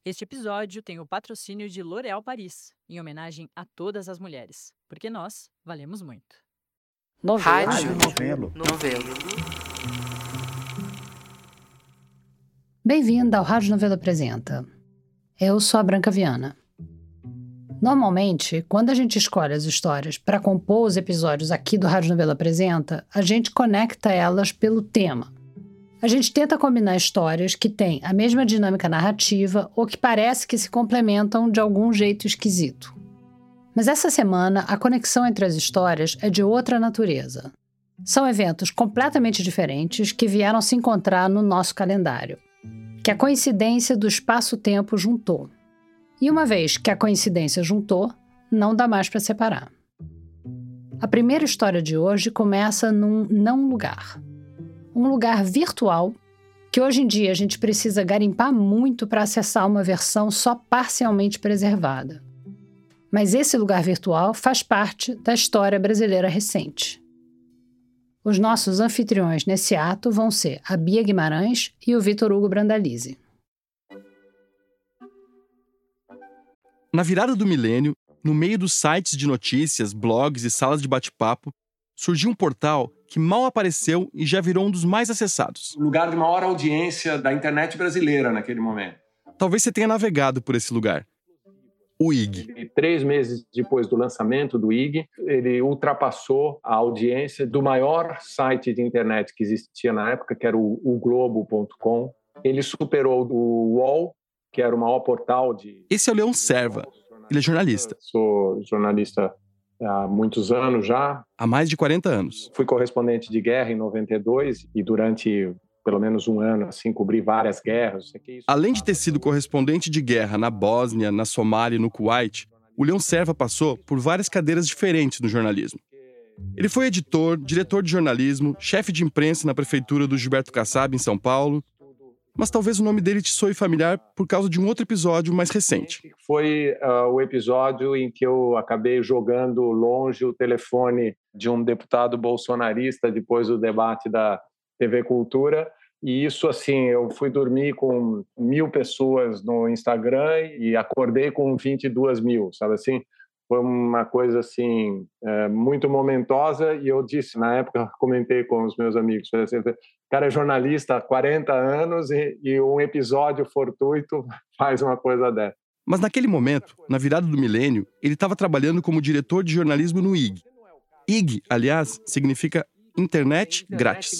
Este episódio tem o patrocínio de L'Oréal Paris, em homenagem a todas as mulheres, porque nós valemos muito. Rádio Novelo. Bem-vinda ao Rádio Novelo Apresenta. Eu sou a Branca Viana. Normalmente, quando a gente escolhe as histórias para compor os episódios aqui do Rádio Novelo Apresenta, a gente conecta elas pelo tema. A gente tenta combinar histórias que têm a mesma dinâmica narrativa ou que parece que se complementam de algum jeito esquisito. Mas essa semana, a conexão entre as histórias é de outra natureza. São eventos completamente diferentes que vieram se encontrar no nosso calendário, que a coincidência do espaço-tempo juntou. E uma vez que a coincidência juntou, não dá mais para separar. A primeira história de hoje começa num não lugar. Um lugar virtual que hoje em dia a gente precisa garimpar muito para acessar uma versão só parcialmente preservada. Mas esse lugar virtual faz parte da história brasileira recente. Os nossos anfitriões nesse ato vão ser a Bia Guimarães e o Vitor Hugo Brandalize. Na virada do milênio, no meio dos sites de notícias, blogs e salas de bate-papo, surgiu um portal que mal apareceu e já virou um dos mais acessados. O lugar de maior audiência da internet brasileira naquele momento. Talvez você tenha navegado por esse lugar. O IG. E 3 meses depois do lançamento do IG, ele ultrapassou a audiência do maior site de internet que existia na época, que era o Globo.com. Ele superou o UOL, que era o maior portal de... Esse é o Leão Serva. Ele é jornalista. Sou jornalista há muitos anos já. Há mais de 40 anos. Fui correspondente de guerra em 92 e durante pelo menos um ano assim, cobri várias guerras. Além de ter sido correspondente de guerra na Bósnia, na Somália e no Kuwait, o Leão Serva passou por várias cadeiras diferentes no jornalismo. Ele foi editor, diretor de jornalismo, chefe de imprensa na prefeitura do Gilberto Kassab, em São Paulo. Mas talvez o nome dele te soe familiar por causa de um outro episódio mais recente. Foi o episódio em que eu acabei jogando longe o telefone de um deputado bolsonarista depois do debate da TV Cultura. E isso, assim, eu fui dormir com 1.000 pessoas no Instagram e acordei com 22 mil, sabe assim? Foi uma coisa, assim, muito momentosa. E eu disse, na época, comentei com os meus amigos, falei assim, o cara é jornalista há 40 anos e um episódio fortuito faz uma coisa dessa. Mas naquele momento, na virada do milênio, ele estava trabalhando como diretor de jornalismo no IG. IG, aliás, significa Internet Grátis.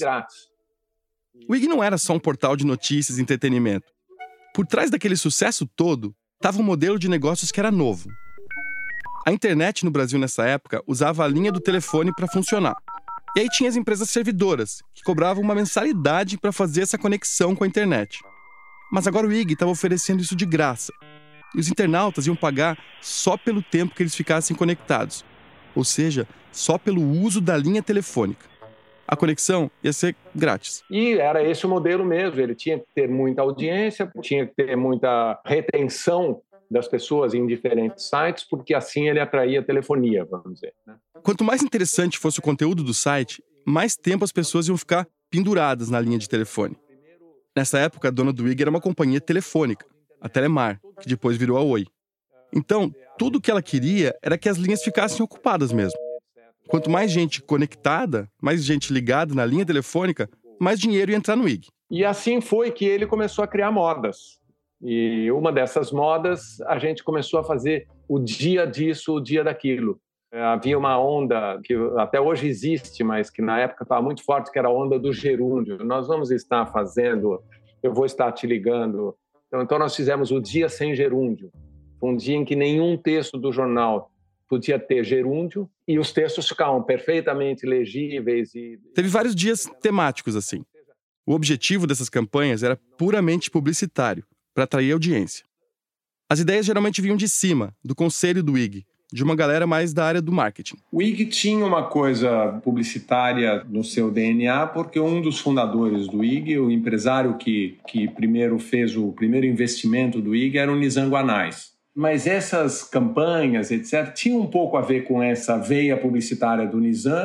O IG não era só um portal de notícias e entretenimento. Por trás daquele sucesso todo, estava um modelo de negócios que era novo. A internet no Brasil nessa época usava a linha do telefone para funcionar. E aí tinha as empresas servidoras, que cobravam uma mensalidade para fazer essa conexão com a internet. Mas agora o IG estava oferecendo isso de graça. E os internautas iam pagar só pelo tempo que eles ficassem conectados. Ou seja, só pelo uso da linha telefônica. A conexão ia ser grátis. E era esse o modelo mesmo. Ele tinha que ter muita audiência, tinha que ter muita retenção das pessoas em diferentes sites, porque assim ele atraía telefonia, vamos dizer. Quanto mais interessante fosse o conteúdo do site, mais tempo as pessoas iam ficar penduradas na linha de telefone. Nessa época, a dona do IG era uma companhia telefônica, a Telemar, que depois virou a Oi. Então, tudo o que ela queria era que as linhas ficassem ocupadas mesmo. Quanto mais gente conectada, mais gente ligada na linha telefônica, mais dinheiro ia entrar no IG. E assim foi que ele começou a criar modas. E uma dessas modas, a gente começou a fazer o dia disso, o dia daquilo. Havia uma onda que até hoje existe, mas que na época estava muito forte, que era a onda do gerúndio. Nós vamos estar fazendo, eu vou estar te ligando. Então nós fizemos o dia sem gerúndio. Um dia em que nenhum texto do jornal podia ter gerúndio e os textos ficavam perfeitamente legíveis. Teve vários dias temáticos assim. O objetivo dessas campanhas era puramente publicitário, para atrair audiência. As ideias geralmente vinham de cima, do conselho do IG, de uma galera mais da área do marketing. O IG tinha uma coisa publicitária no seu DNA, porque um dos fundadores do IG, o empresário que primeiro fez o primeiro investimento do IG, era o Nizam Guanais. Mas essas campanhas, etc., tinham um pouco a ver com essa veia publicitária do Nizam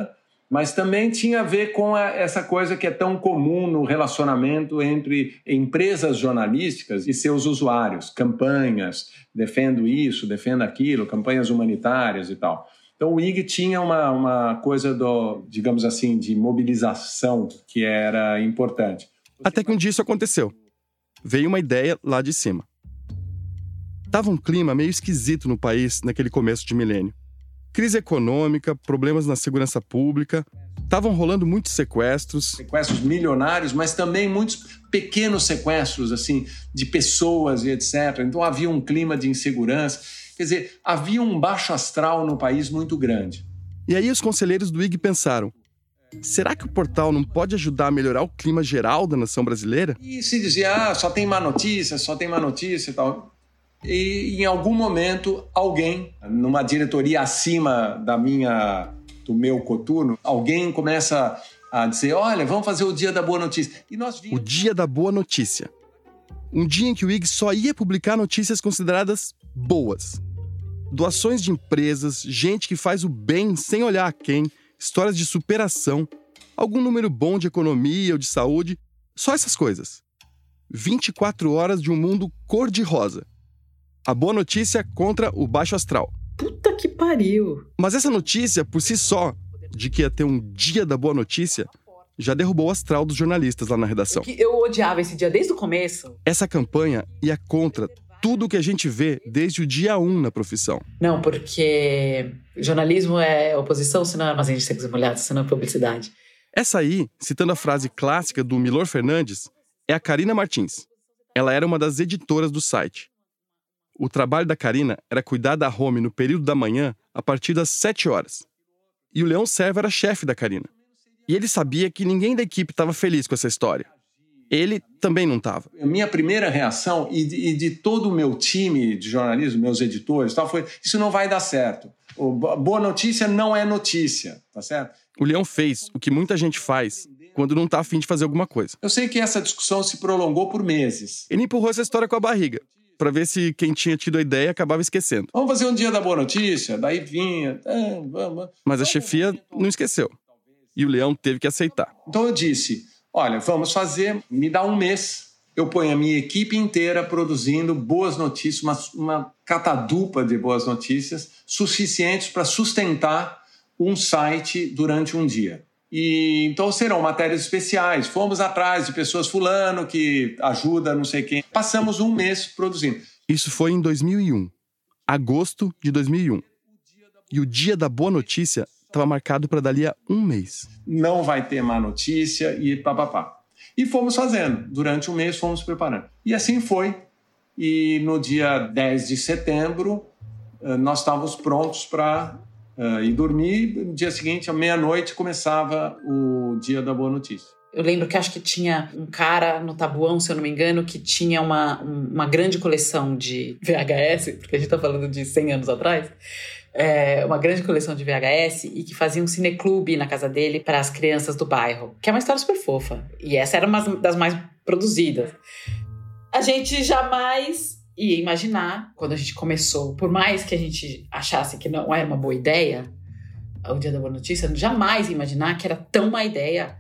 Mas também tinha a ver com essa coisa que é tão comum no relacionamento entre empresas jornalísticas e seus usuários. Campanhas, defendo isso, defendo aquilo, campanhas humanitárias e tal. Então o IG tinha uma coisa, digamos assim, de mobilização que era importante. Até que um dia isso aconteceu. Veio uma ideia lá de cima. Tava um clima meio esquisito no país naquele começo de milênio. Crise econômica, problemas na segurança pública, estavam rolando muitos sequestros. Sequestros milionários, mas também muitos pequenos sequestros, assim, de pessoas e etc. Então havia um clima de insegurança. Quer dizer, havia um baixo astral no país muito grande. E aí os conselheiros do IG pensaram, será que o portal não pode ajudar a melhorar o clima geral da nação brasileira? E se dizia, só tem má notícia e tal. E em algum momento, alguém, numa diretoria acima do meu coturno, alguém começa a dizer, olha, vamos fazer o Dia da Boa Notícia. E nós vimos... O Dia da Boa Notícia. Um dia em que o IG só ia publicar notícias consideradas boas. Doações de empresas, gente que faz o bem sem olhar a quem, histórias de superação, algum número bom de economia ou de saúde, só essas coisas. 24 horas de um mundo cor-de-rosa. A boa notícia contra o baixo astral. Puta que pariu! Mas essa notícia, por si só, de que ia ter um Dia da Boa Notícia, já derrubou o astral dos jornalistas lá na redação. Eu odiava esse dia desde o começo. Essa campanha ia contra tudo o que a gente vê desde o dia 1 na profissão. Não, porque jornalismo é oposição, se não é armazém de secos e molhados, se não é publicidade. Essa aí, citando a frase clássica do Milor Fernandes, é a Karina Martins. Ela era uma das editoras do site. O trabalho da Karina era cuidar da home no período da manhã a partir das 7 horas. E o Leão Servo era chefe da Karina. E ele sabia que ninguém da equipe estava feliz com essa história. Ele também não estava. A minha primeira reação, e de todo o meu time de jornalismo, meus editores, tal, foi: isso não vai dar certo. Boa notícia não é notícia, tá certo? O Leão fez o que muita gente faz quando não está a fim de fazer alguma coisa. Eu sei que essa discussão se prolongou por meses. Ele empurrou essa história com a barriga, para ver se quem tinha tido a ideia acabava esquecendo. Vamos fazer um Dia da Boa Notícia? Daí vinha... vamos. Mas a chefia não esqueceu. E o Leão teve que aceitar. Então eu disse, olha, vamos fazer, me dá um mês. Eu ponho a minha equipe inteira produzindo boas notícias, uma catadupa de boas notícias suficientes para sustentar um site durante um dia. E então serão matérias especiais. Fomos atrás de pessoas fulano que ajuda não sei quem. Passamos um mês produzindo. Isso foi em 2001. Agosto de 2001. E o Dia da Boa Notícia estava marcado para dali a um mês. Não vai ter má notícia e papapá. E fomos fazendo. Durante um mês fomos preparando. E assim foi. E no dia 10 de setembro nós estávamos prontos para... e dormir, no dia seguinte, à meia-noite, começava o Dia da Boa Notícia. Eu lembro que acho que tinha um cara no Tabuão, se eu não me engano, que tinha uma grande coleção de VHS, porque a gente tá falando de 100 anos atrás, uma grande coleção de VHS, e que fazia um cineclube na casa dele para as crianças do bairro, que é uma história super fofa. E essa era uma das mais produzidas. A gente jamais... ia imaginar, quando a gente começou, por mais que a gente achasse que não era uma boa ideia, o Dia da Boa Notícia, jamais ia imaginar que era tão má ideia.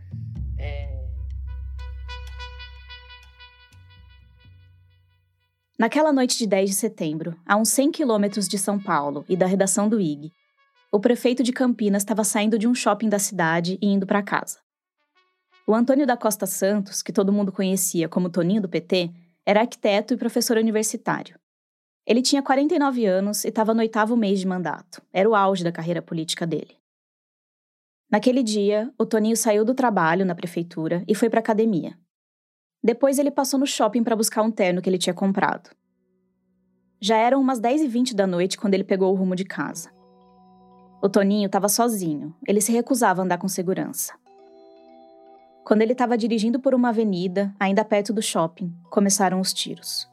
Naquela noite de 10 de setembro, a uns 100 quilômetros de São Paulo e da redação do IG, o prefeito de Campinas estava saindo de um shopping da cidade e indo para casa. O Antônio da Costa Santos, que todo mundo conhecia como Toninho do PT, era arquiteto e professor universitário. Ele tinha 49 anos e estava no 8º mês de mandato. Era o auge da carreira política dele. Naquele dia, o Toninho saiu do trabalho na prefeitura e foi para a academia. Depois ele passou no shopping para buscar um terno que ele tinha comprado. Já eram umas 10h20 da noite quando ele pegou o rumo de casa. O Toninho estava sozinho. Ele se recusava a andar com segurança. Quando ele estava dirigindo por uma avenida, ainda perto do shopping, começaram os tiros.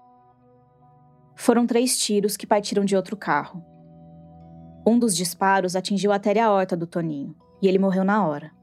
Foram 3 tiros que partiram de outro carro. Um dos disparos atingiu a artéria aorta do Toninho, e ele morreu na hora.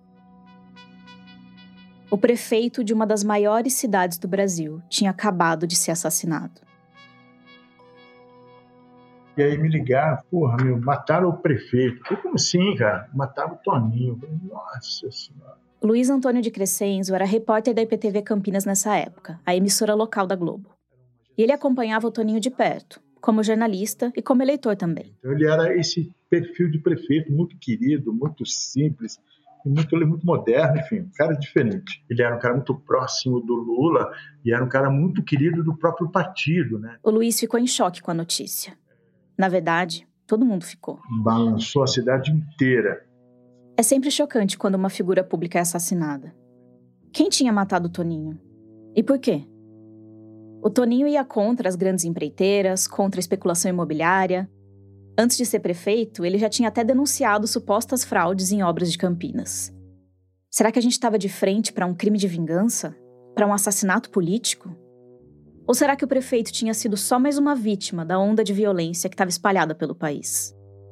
O prefeito de uma das maiores cidades do Brasil tinha acabado de ser assassinado. E aí me ligaram, mataram o prefeito. Eu falei, como assim, cara? Mataram o Toninho. Eu falei, nossa Senhora. Luiz Antônio de Crescenzo era repórter da IPTV Campinas nessa época, a emissora local da Globo. E ele acompanhava o Toninho de perto, como jornalista e como eleitor também. Então ele era esse perfil de prefeito muito querido, muito simples, muito moderno, enfim, um cara diferente. Ele era um cara muito próximo do Lula e era um cara muito querido do próprio partido, né? O Luiz ficou em choque com a notícia. Na verdade, todo mundo ficou. Balançou a cidade inteira. É sempre chocante quando uma figura pública é assassinada. Quem tinha matado o Toninho? E por quê? O Toninho ia contra as grandes empreiteiras, contra a especulação imobiliária. Antes de ser prefeito, ele já tinha até denunciado supostas fraudes em obras de Campinas. Será que a gente estava de frente para um crime de vingança? Para um assassinato político? Ou será que o prefeito tinha sido só mais uma vítima da onda de violência que estava espalhada pelo país?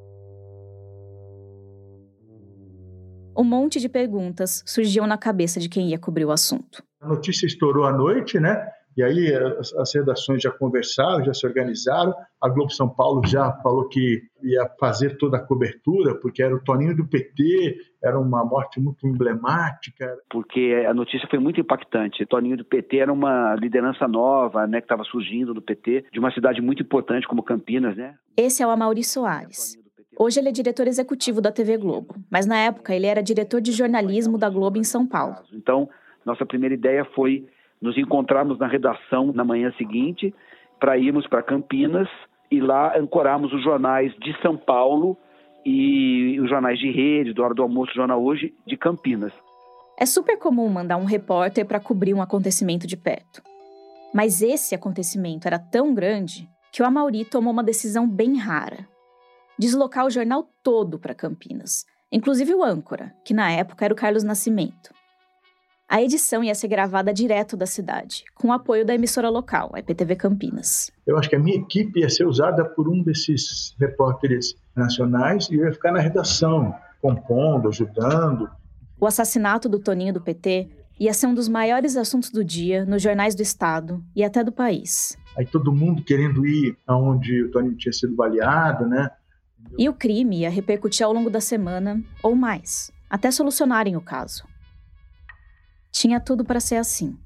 Um monte de perguntas surgiam na cabeça de quem ia cobrir o assunto. A notícia estourou à noite, né? E aí as redações já conversaram, já se organizaram. A Globo São Paulo já falou que ia fazer toda a cobertura, porque era o Toninho do PT, era uma morte muito emblemática. Porque a notícia foi muito impactante. O Toninho do PT era uma liderança nova, né, que estava surgindo do PT, de uma cidade muito importante como Campinas, né? Esse é o Amaury Soares. Hoje ele é diretor executivo da TV Globo, mas na época ele era diretor de jornalismo da Globo em São Paulo. Então, nossa primeira ideia foi nos encontrarmos na redação na manhã seguinte para irmos para Campinas e lá ancorarmos os jornais de São Paulo e os jornais de rede, do Hora do Almoço, Jornal Hoje, de Campinas. É super comum mandar um repórter para cobrir um acontecimento de perto. Mas esse acontecimento era tão grande que o Amaury tomou uma decisão bem rara. Deslocar o jornal todo para Campinas, inclusive o âncora, que na época era o Carlos Nascimento. A edição ia ser gravada direto da cidade, com o apoio da emissora local, a IPTV Campinas. Eu acho que a minha equipe ia ser usada por um desses repórteres nacionais e eu ia ficar na redação, compondo, ajudando. O assassinato do Toninho do PT ia ser um dos maiores assuntos do dia nos jornais do estado e até do país. Aí todo mundo querendo ir aonde o Toninho tinha sido baleado, né? E o crime ia repercutir ao longo da semana, ou mais, até solucionarem o caso. Tinha tudo para ser assim.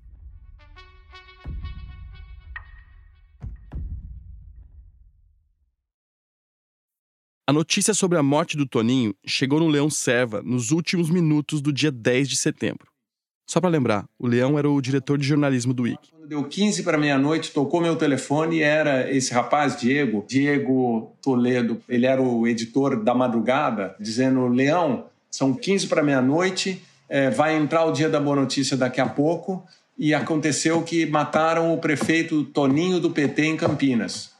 A notícia sobre a morte do Toninho chegou no Leão Serva nos últimos minutos do dia 10 de setembro. Só para lembrar, o Leão era o diretor de jornalismo do IG. Quando deu 15 para meia-noite, tocou meu telefone e era esse rapaz, Diego Toledo. Ele era o editor da madrugada, dizendo, Leão, são 15 para meia-noite, vai entrar o dia da boa notícia daqui a pouco e aconteceu que mataram o prefeito Toninho do PT em Campinas.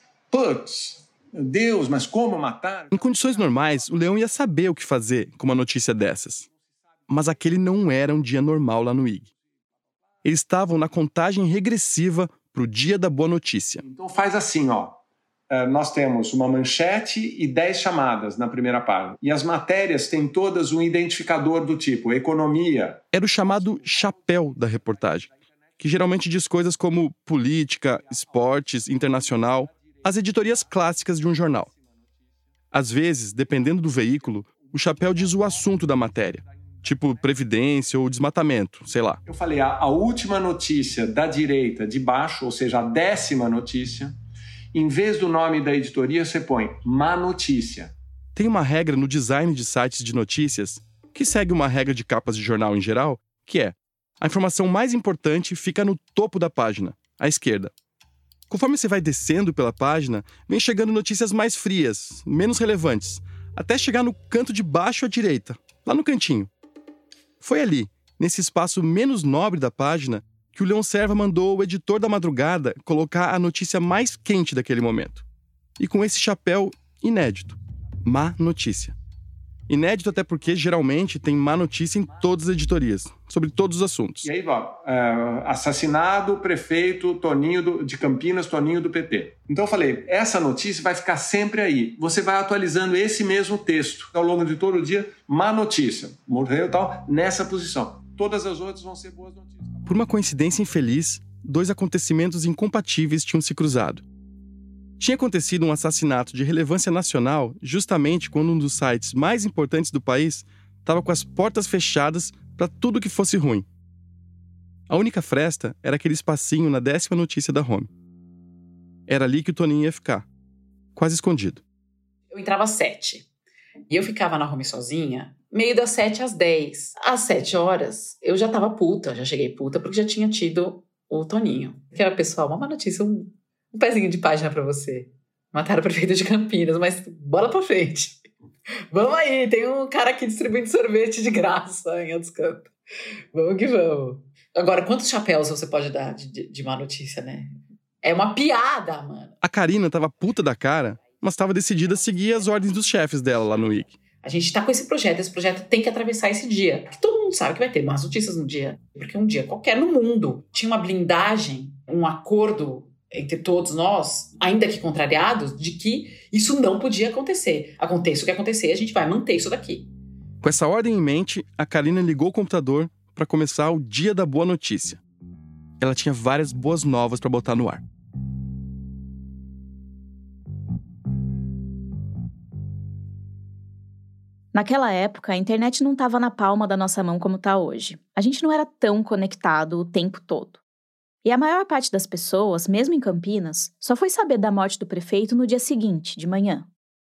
Putz, meu Deus, mas como mataram? Em condições normais, o Leão ia saber o que fazer com uma notícia dessas. Mas aquele não era um dia normal lá no IG. Eles estavam na contagem regressiva para o dia da boa notícia. Então faz assim, ó. Nós temos uma manchete e 10 chamadas na primeira página. E as matérias têm todas um identificador do tipo economia. Era o chamado chapéu da reportagem, que geralmente diz coisas como política, esportes, internacional, as editorias clássicas de um jornal. Às vezes, dependendo do veículo, o chapéu diz o assunto da matéria, tipo previdência ou desmatamento, sei lá. Eu falei, a última notícia da direita de baixo, ou seja, a 10ª notícia, em vez do nome da editoria, você põe má notícia. Tem uma regra no design de sites de notícias, que segue uma regra de capas de jornal em geral, que é: a informação mais importante fica no topo da página, à esquerda. Conforme você vai descendo pela página, vem chegando notícias mais frias, menos relevantes, até chegar no canto de baixo à direita, lá no cantinho. Foi ali, nesse espaço menos nobre da página, que o Leão Serva mandou o editor da madrugada colocar a notícia mais quente daquele momento. E com esse chapéu inédito. Má notícia. Inédito até porque, geralmente, tem má notícia em todas as editorias, sobre todos os assuntos. E aí, assassinado o prefeito Toninho de Campinas, Toninho do PT. Então eu falei, essa notícia vai ficar sempre aí. Você vai atualizando esse mesmo texto ao longo de todo o dia. Má notícia, morreu e tal, nessa posição. Todas as outras vão ser boas notícias. Por uma coincidência infeliz, 2 acontecimentos incompatíveis tinham se cruzado. Tinha acontecido um assassinato de relevância nacional justamente quando um dos sites mais importantes do país estava com as portas fechadas para tudo que fosse ruim. A única fresta era aquele espacinho na 10ª notícia da home. Era ali que o Toninho ia ficar, quase escondido. Eu entrava às 7 e eu ficava na home sozinha, meio das 7 às 10. Às 7 horas, eu já tava puta, já cheguei puta, porque já tinha tido o Toninho. Que era, pessoal, uma má notícia, um pezinho de página pra você. Mataram o prefeito de Campinas, mas bora pra frente. Vamos aí, tem um cara aqui distribuindo sorvete de graça em outros cantos. Vamos que vamos. Agora, quantos chapéus você pode dar de má notícia, né? É uma piada, mano. A Karina tava puta da cara, mas tava decidida a seguir as ordens dos chefes dela lá no IG. A gente tá com esse projeto tem que atravessar esse dia. Porque todo mundo sabe que vai ter más notícias no dia. Porque um dia qualquer no mundo tinha uma blindagem, um acordo entre todos nós, ainda que contrariados, de que isso não podia acontecer. Aconteça o que acontecer, a gente vai manter isso daqui. Com essa ordem em mente, a Karina ligou o computador para começar o dia da boa notícia. Ela tinha várias boas novas para botar no ar. Naquela época, a internet não estava na palma da nossa mão como está hoje. A gente não era tão conectado o tempo todo. E a maior parte das pessoas, mesmo em Campinas, só foi saber da morte do prefeito no dia seguinte, de manhã.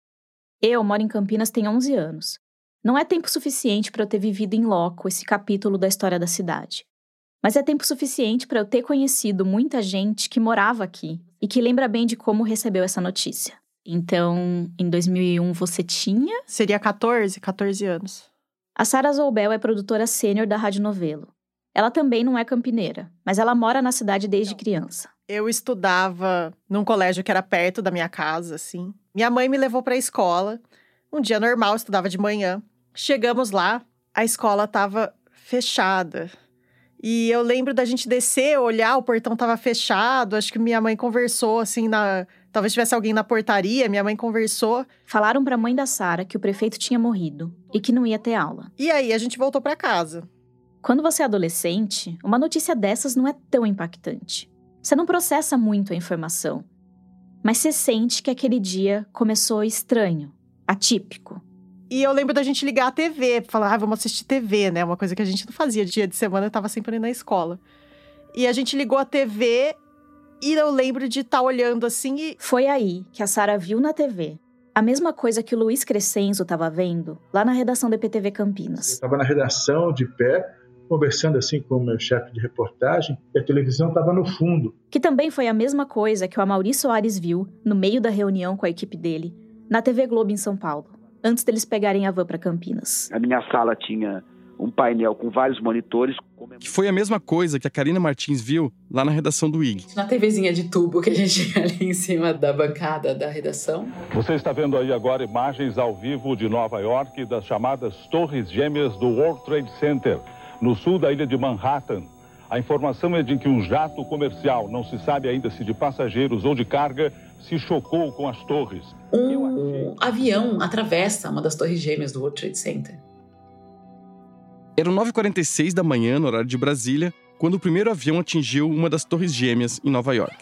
Eu moro em Campinas tem 11 anos. Não é tempo suficiente para eu ter vivido em loco esse capítulo da história da cidade. Mas é tempo suficiente para eu ter conhecido muita gente que morava aqui e que lembra bem de como recebeu essa notícia. Então, em 2001 você tinha? Seria 14 anos. A Sara Zoubel é produtora sênior da Rádio Novelo. Ela também não é campineira, mas ela mora na cidade desde criança. Eu estudava num colégio que era perto da minha casa, assim. Minha mãe me levou para a escola. Um dia normal, eu estudava de manhã. Chegamos lá, a escola estava fechada. E eu lembro da gente descer, olhar, o portão estava fechado. Acho que minha mãe conversou, assim, talvez tivesse alguém na portaria, minha mãe conversou. Falaram para a mãe da Sara que o prefeito tinha morrido e que não ia ter aula. E aí a gente voltou para casa. Quando você é adolescente, uma notícia dessas não é tão impactante. Você não processa muito a informação. Mas você sente que aquele dia começou estranho, atípico. E eu lembro da gente ligar a TV, falar, vamos assistir TV, né? Uma coisa que a gente não fazia dia de semana, eu tava sempre na escola. E a gente ligou a TV e eu lembro de estar olhando assim e... Foi aí que a Sara viu na TV a mesma coisa que o Luiz Crescenzo estava vendo lá na redação da EPTV Campinas. Eu estava na redação, de pé, conversando assim com o meu chefe de reportagem, e a televisão estava no fundo. Que também foi a mesma coisa que o Amaury Soares viu, no meio da reunião com a equipe dele, na TV Globo em São Paulo, antes deles pegarem a van para Campinas. A minha sala tinha um painel com vários monitores. Que foi a mesma coisa que a Karina Martins viu lá na redação do IG. Na TVzinha de tubo que a gente tinha ali em cima da bancada da redação. Você está vendo aí agora imagens ao vivo de Nova York das chamadas Torres Gêmeas do World Trade Center, no sul da ilha de Manhattan. A informação é de que um jato comercial, não se sabe ainda se de passageiros ou de carga, se chocou com as torres. Um avião atravessa uma das torres gêmeas do World Trade Center. Eram 9h46 da manhã, no horário de Brasília, quando o primeiro avião atingiu uma das torres gêmeas em Nova York.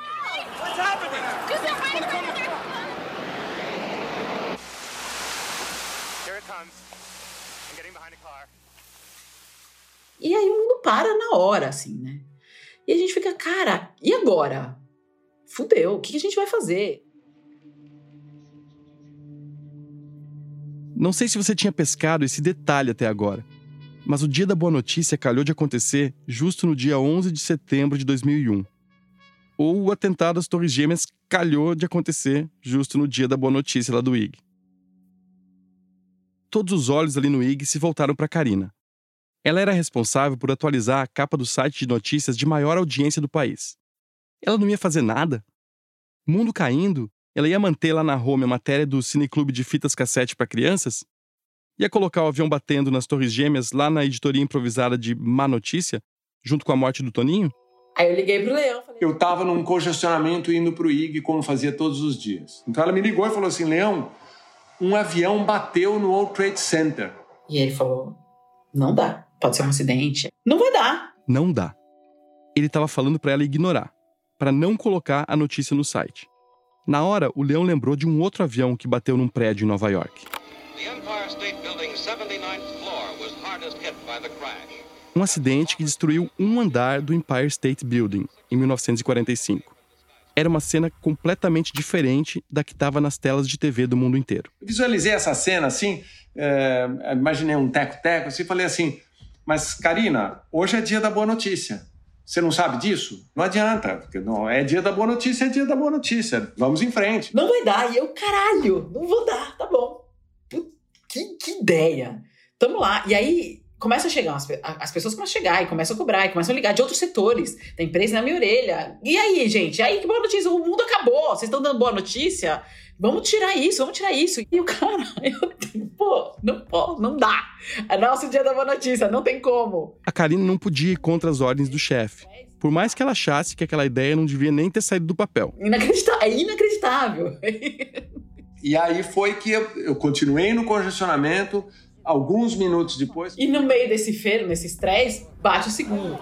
E aí o mundo para na hora, assim, né? E a gente fica, cara, e agora? Fudeu, o que a gente vai fazer? Não sei se você tinha pescado esse detalhe até agora, mas o dia da boa notícia calhou de acontecer justo no dia 11 de setembro de 2001. Ou o atentado às Torres Gêmeas calhou de acontecer justo no dia da boa notícia lá do IG. Todos os olhos ali no IG se voltaram para Karina. Ela era responsável por atualizar a capa do site de notícias de maior audiência do país. Ela não ia fazer nada? Mundo caindo, ela ia manter lá na home a matéria do Cineclube de fitas cassete para crianças? Ia colocar o avião batendo nas Torres Gêmeas lá na editoria improvisada de Má Notícia, junto com a morte do Toninho? Aí eu liguei pro Leão. Eu tava num congestionamento indo pro IG, como fazia todos os dias. Então ela me ligou e falou assim, Leão, um avião bateu no World Trade Center. E ele falou, não dá, pode ser um acidente. Não vai dar. Não dá. Ele estava falando para ela ignorar, para não colocar a notícia no site. Na hora, o Leão lembrou de um outro avião que bateu num prédio em Nova York. Um acidente que destruiu um andar do Empire State Building, em 1945. Era uma cena completamente diferente da que estava nas telas de TV do mundo inteiro. Eu visualizei essa cena assim, imaginei um teco-teco assim, falei assim, mas Karina, hoje é dia da boa notícia. Você não sabe disso? Não adianta, porque não é dia da boa notícia, é dia da boa notícia. Vamos em frente. Não vai dar. E eu, caralho, não vou dar, tá bom. Que ideia. Tamo lá. E aí, começa a chegar, as pessoas começam a chegar e começam a cobrar, e começam a ligar de outros setores. Tem empresa na minha orelha. E aí, gente? E aí, que boa notícia? O mundo acabou. Vocês estão dando boa notícia? Vamos tirar isso. E o cara, não dá. É nosso dia da boa notícia, não tem como. A Karina não podia ir contra as ordens do chefe. Por mais que ela achasse que aquela ideia não devia nem ter saído do papel. É inacreditável. E aí foi que eu continuei no congestionamento, alguns minutos depois... E no meio desse ferro, nesse estresse, bate o segundo.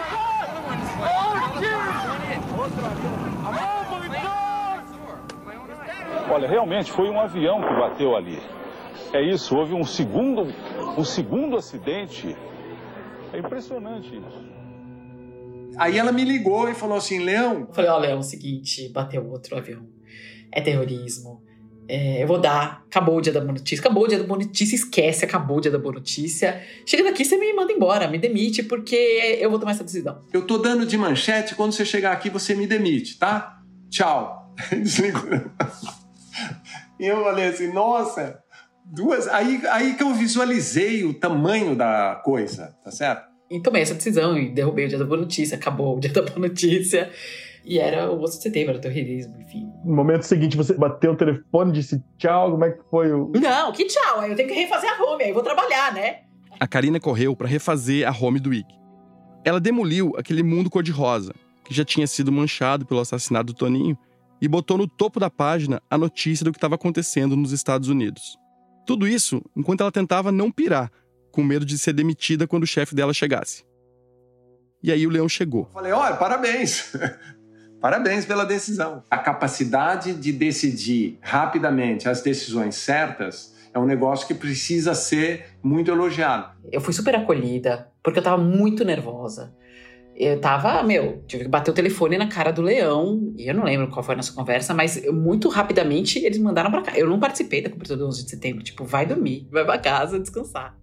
Olha, realmente foi um avião que bateu ali. É isso, houve um segundo acidente. É impressionante isso. Aí ela me ligou e falou assim, Leão... Eu falei, Leão, é o seguinte, bateu outro avião. É terrorismo. Eu vou dar, acabou o dia da boa notícia, esquece, acabou o dia da boa notícia. Chega daqui, você me manda embora, me demite, porque eu vou tomar essa decisão. Eu tô dando de manchete, quando você chegar aqui, você me demite, tá? Tchau. Desligou. E eu falei assim, nossa, aí que eu visualizei o tamanho da coisa, tá certo? E tomei essa decisão e derrubei o dia da boa notícia, acabou o dia da boa notícia. E era o 11 de setembro, era o terrorismo, enfim. No momento seguinte, você bateu o telefone, disse tchau, como é que foi o... Não, que tchau, aí eu tenho que refazer a home, aí eu vou trabalhar, né? A Karina correu para refazer a home do IG. Ela demoliu aquele mundo cor-de-rosa, que já tinha sido manchado pelo assassinato do Toninho, e botou no topo da página a notícia do que estava acontecendo nos Estados Unidos. Tudo isso enquanto ela tentava não pirar, com medo de ser demitida quando o chefe dela chegasse. E aí o Leão chegou. Eu falei, olha, parabéns. Parabéns pela decisão. A capacidade de decidir rapidamente as decisões certas é um negócio que precisa ser muito elogiado. Eu fui super acolhida, porque eu tava muito nervosa. Eu tava, tive que bater o telefone na cara do Leão, e eu não lembro qual foi a nossa conversa, mas muito rapidamente eles mandaram pra cá. Eu não participei da cobertura do 11 de setembro, vai dormir, vai pra casa, descansar.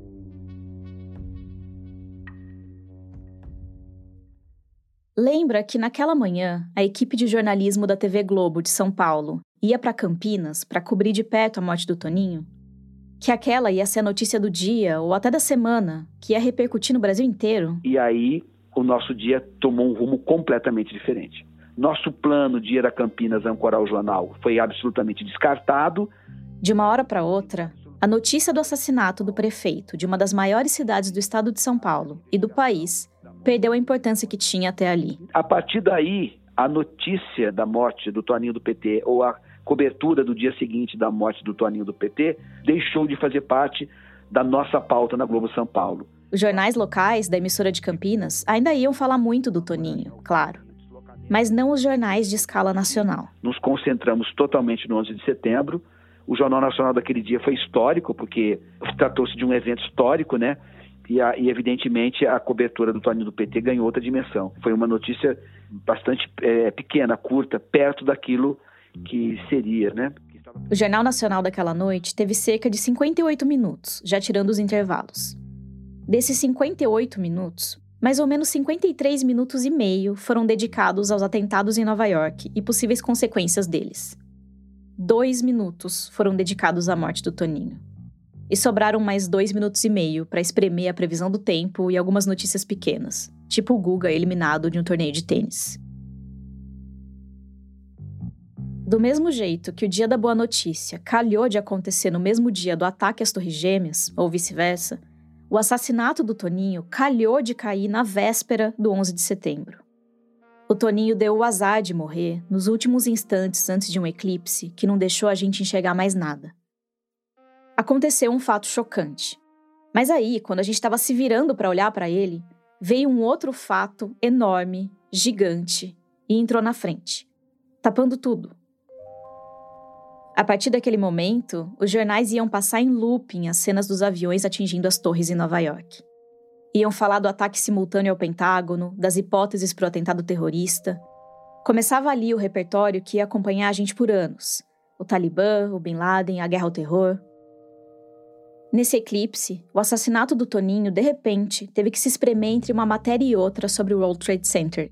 Lembra que naquela manhã, a equipe de jornalismo da TV Globo de São Paulo ia para Campinas para cobrir de perto a morte do Toninho? Que aquela ia ser a notícia do dia ou até da semana, que ia repercutir no Brasil inteiro? E aí, o nosso dia tomou um rumo completamente diferente. Nosso plano de ir a Campinas ancorar o jornal foi absolutamente descartado. De uma hora para outra, a notícia do assassinato do prefeito de uma das maiores cidades do estado de São Paulo e do país perdeu a importância que tinha até ali. A partir daí, a notícia da morte do Toninho do PT ou a cobertura do dia seguinte da morte do Toninho do PT deixou de fazer parte da nossa pauta na Globo São Paulo. Os jornais locais da emissora de Campinas ainda iam falar muito do Toninho, claro, mas não os jornais de escala nacional. Nos concentramos totalmente no 11 de setembro. O Jornal Nacional daquele dia foi histórico, porque tratou-se de um evento histórico, né? E evidentemente, a cobertura do Toninho do PT ganhou outra dimensão. Foi uma notícia bastante pequena, curta, perto daquilo que seria, né? O Jornal Nacional daquela noite teve cerca de 58 minutos, já tirando os intervalos. Desses 58 minutos, mais ou menos 53 minutos e meio foram dedicados aos atentados em Nova York e possíveis consequências deles. 2 minutos foram dedicados à morte do Toninho. E sobraram mais 2 minutos e meio para espremer a previsão do tempo e algumas notícias pequenas, tipo o Guga eliminado de um torneio de tênis. Do mesmo jeito que o dia da boa notícia calhou de acontecer no mesmo dia do ataque às Torres Gêmeas, ou vice-versa, o assassinato do Toninho calhou de cair na véspera do 11 de setembro. O Toninho deu o azar de morrer nos últimos instantes antes de um eclipse que não deixou a gente enxergar mais nada. Aconteceu um fato chocante. Mas aí, quando a gente estava se virando para olhar para ele, veio um outro fato enorme, gigante, e entrou na frente, tapando tudo. A partir daquele momento, os jornais iam passar em looping as cenas dos aviões atingindo as torres em Nova York. Iam falar do ataque simultâneo ao Pentágono, das hipóteses para o atentado terrorista. Começava ali o repertório que ia acompanhar a gente por anos. O Talibã, o Bin Laden, a guerra ao terror. Nesse eclipse, o assassinato do Toninho, de repente, teve que se espremer entre uma matéria e outra sobre o World Trade Center.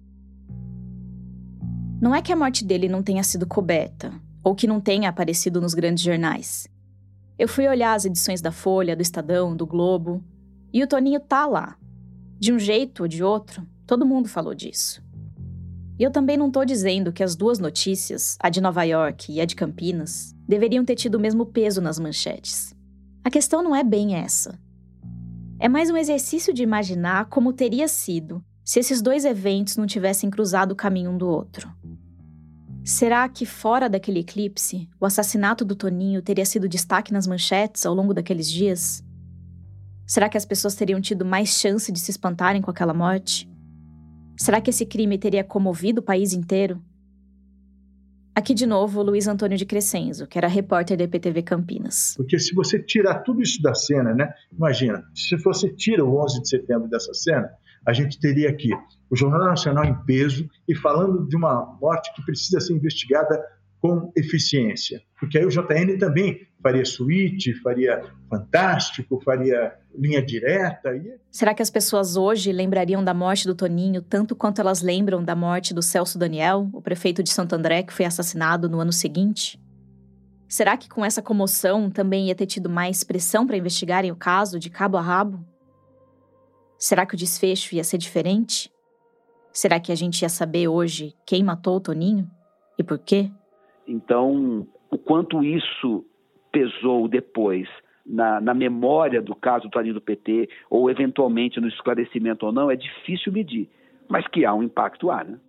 Não é que a morte dele não tenha sido coberta, ou que não tenha aparecido nos grandes jornais. Eu fui olhar as edições da Folha, do Estadão, do Globo, e o Toninho tá lá. De um jeito ou de outro, todo mundo falou disso. E eu também não tô dizendo que as duas notícias, a de Nova York e a de Campinas, deveriam ter tido o mesmo peso nas manchetes. A questão não é bem essa. É mais um exercício de imaginar como teria sido se esses dois eventos não tivessem cruzado o caminho um do outro. Será que, fora daquele eclipse, o assassinato do Toninho teria sido destaque nas manchetes ao longo daqueles dias? Será que as pessoas teriam tido mais chance de se espantarem com aquela morte? Será que esse crime teria comovido o país inteiro? Aqui de novo o Luiz Antônio de Crescenzo, que era repórter da EPTV Campinas. Porque se você tirar tudo isso da cena, né? Imagina, se você tira o 11 de setembro dessa cena, a gente teria aqui o Jornal Nacional em peso e falando de uma morte que precisa ser investigada com eficiência. Porque aí o JN também faria suíte, faria Fantástico, faria linha direta. Será que as pessoas hoje lembrariam da morte do Toninho tanto quanto elas lembram da morte do Celso Daniel, o prefeito de Santo André, que foi assassinado no ano seguinte? Será que com essa comoção também ia ter tido mais pressão para investigarem o caso de cabo a rabo? Será que o desfecho ia ser diferente? Será que a gente ia saber hoje quem matou o Toninho? E por quê? Então, o quanto isso pesou depois na memória do caso do Toninho do PT, ou eventualmente no esclarecimento ou não, é difícil medir. Mas que há um impacto, há, né?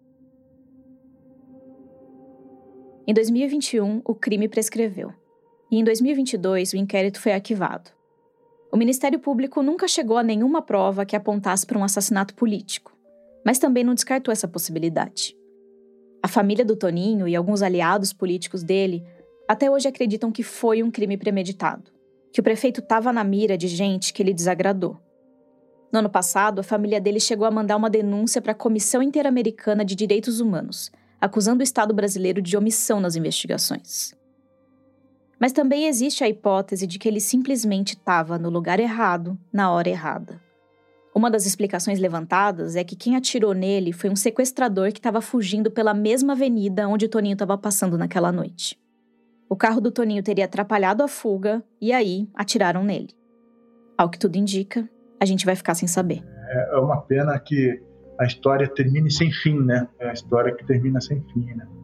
Em 2021, o crime prescreveu. E em 2022, o inquérito foi arquivado. O Ministério Público nunca chegou a nenhuma prova que apontasse para um assassinato político, mas também não descartou essa possibilidade. A família do Toninho e alguns aliados políticos dele até hoje acreditam que foi um crime premeditado, que o prefeito estava na mira de gente que ele desagradou. No ano passado, a família dele chegou a mandar uma denúncia para a Comissão Interamericana de Direitos Humanos, acusando o Estado brasileiro de omissão nas investigações. Mas também existe a hipótese de que ele simplesmente estava no lugar errado, na hora errada. Uma das explicações levantadas é que quem atirou nele foi um sequestrador que estava fugindo pela mesma avenida onde o Toninho estava passando naquela noite. O carro do Toninho teria atrapalhado a fuga e aí atiraram nele. Ao que tudo indica, a gente vai ficar sem saber. É uma pena que a história termine sem fim, né? É a história que termina sem fim, né?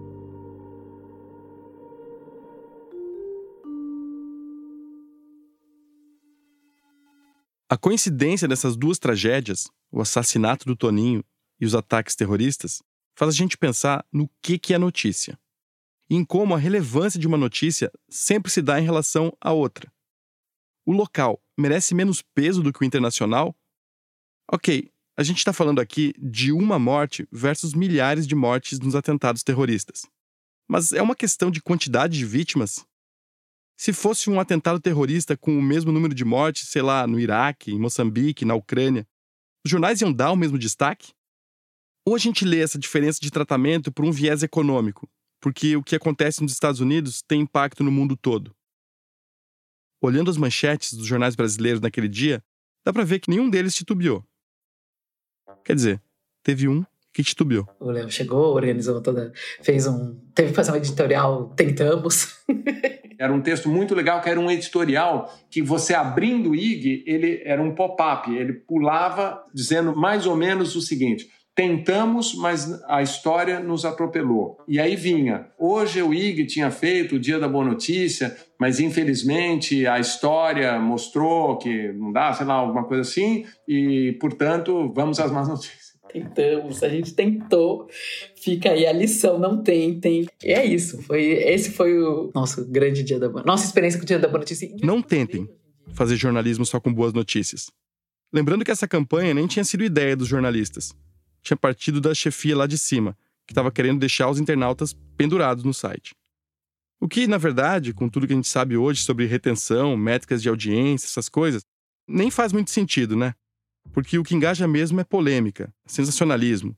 A coincidência dessas duas tragédias, o assassinato do Toninho e os ataques terroristas, faz a gente pensar no que é notícia. E em como a relevância de uma notícia sempre se dá em relação à outra. O local merece menos peso do que o internacional? Ok, a gente está falando aqui de uma morte versus milhares de mortes nos atentados terroristas. Mas é uma questão de quantidade de vítimas? Se fosse um atentado terrorista com o mesmo número de mortes, sei lá, no Iraque, em Moçambique, na Ucrânia, os jornais iam dar o mesmo destaque? Ou a gente lê essa diferença de tratamento por um viés econômico, porque o que acontece nos Estados Unidos tem impacto no mundo todo? Olhando as manchetes dos jornais brasileiros naquele dia, dá pra ver que nenhum deles titubeou. Quer dizer, teve um que titubeou. O Léo chegou, organizou toda... Teve que fazer um editorial, tentamos... Era um texto muito legal, que era um editorial que você abrindo o IG, ele era um pop-up, ele pulava dizendo mais ou menos o seguinte: tentamos, mas a história nos atropelou. E aí vinha, hoje o IG tinha feito o Dia da Boa Notícia, mas infelizmente a história mostrou que não dá, sei lá, alguma coisa assim, e portanto vamos às más notícias. Tentamos, a gente tentou, fica aí a lição, não tentem. E é isso, esse foi o nosso grande Dia da Boa... Nossa experiência com o Dia da Boa Notícia. Não tentem fazer jornalismo só com boas notícias. Lembrando que essa campanha nem tinha sido ideia dos jornalistas. Tinha partido da chefia lá de cima, que estava querendo deixar os internautas pendurados no site. O que, na verdade, com tudo que a gente sabe hoje sobre retenção, métricas de audiência, essas coisas, nem faz muito sentido, né? Porque o que engaja mesmo é polêmica, sensacionalismo.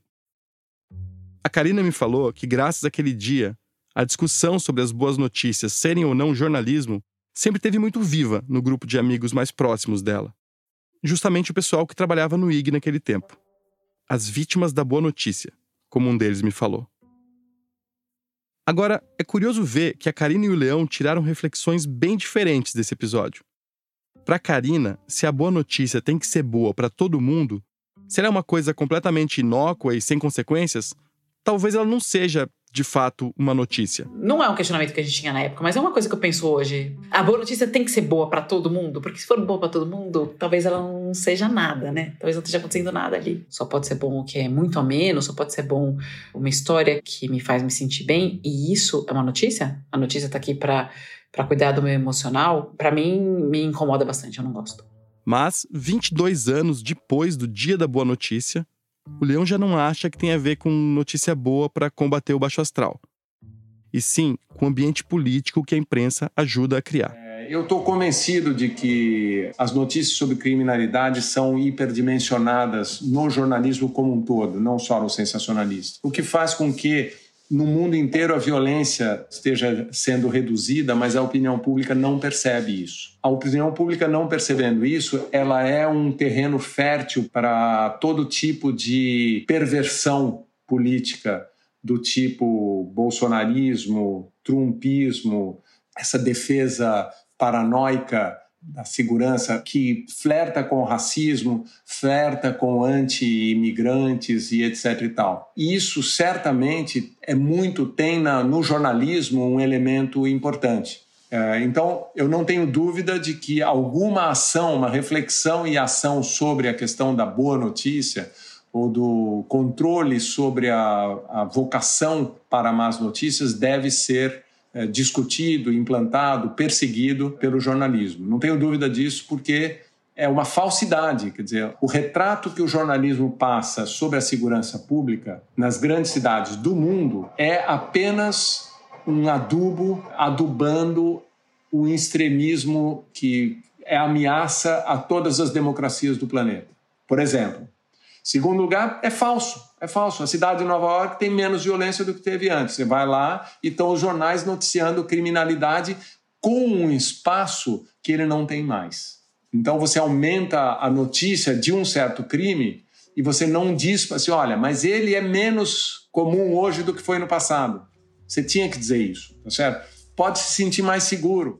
A Karina me falou que, graças àquele dia, a discussão sobre as boas notícias serem ou não jornalismo sempre esteve muito viva no grupo de amigos mais próximos dela. Justamente o pessoal que trabalhava no IG naquele tempo. As vítimas da boa notícia, como um deles me falou. Agora, é curioso ver que a Karina e o Leão tiraram reflexões bem diferentes desse episódio. Para Karina, se a boa notícia tem que ser boa para todo mundo, se ela é uma coisa completamente inócua e sem consequências, talvez ela não seja, de fato, uma notícia. Não é um questionamento que a gente tinha na época, mas é uma coisa que eu penso hoje. A boa notícia tem que ser boa pra todo mundo, porque se for boa pra todo mundo, talvez ela não seja nada, né? Talvez não esteja acontecendo nada ali. Só pode ser bom o que é muito ameno, só pode ser bom uma história que me faz me sentir bem, e isso é uma notícia? A notícia tá aqui pra cuidar do meu emocional. Pra mim, me incomoda bastante, eu não gosto. Mas, 22 anos depois do Dia da Boa Notícia, o Leão já não acha que tem a ver com notícia boa para combater o baixo astral. E sim, com o ambiente político que a imprensa ajuda a criar. Eu estou convencido de que as notícias sobre criminalidade são hiperdimensionadas no jornalismo como um todo, não só no sensacionalista. O que faz com que no mundo inteiro a violência esteja sendo reduzida, mas a opinião pública não percebe isso. A opinião pública não percebendo isso, ela é um terreno fértil para todo tipo de perversão política, do tipo bolsonarismo, trumpismo, essa defesa paranoica da segurança que flerta com o racismo, flerta com anti-imigrantes e etc e tal. E isso certamente tem no jornalismo um elemento importante. Então, eu não tenho dúvida de que alguma ação, uma reflexão e ação sobre a questão da boa notícia ou do controle sobre a vocação para más notícias deve ser discutido, implantado, perseguido pelo jornalismo. Não tenho dúvida disso, porque é uma falsidade. Quer dizer, o retrato que o jornalismo passa sobre a segurança pública nas grandes cidades do mundo é apenas um adubando o extremismo que é ameaça a todas as democracias do planeta. Por exemplo, segundo lugar, é falso. É falso. A cidade de Nova York tem menos violência do que teve antes. Você vai lá e estão os jornais noticiando criminalidade com um espaço que ele não tem mais. Então você aumenta a notícia de um certo crime e você não diz assim, olha, mas ele é menos comum hoje do que foi no passado. Você tinha que dizer isso, tá certo? Pode se sentir mais seguro.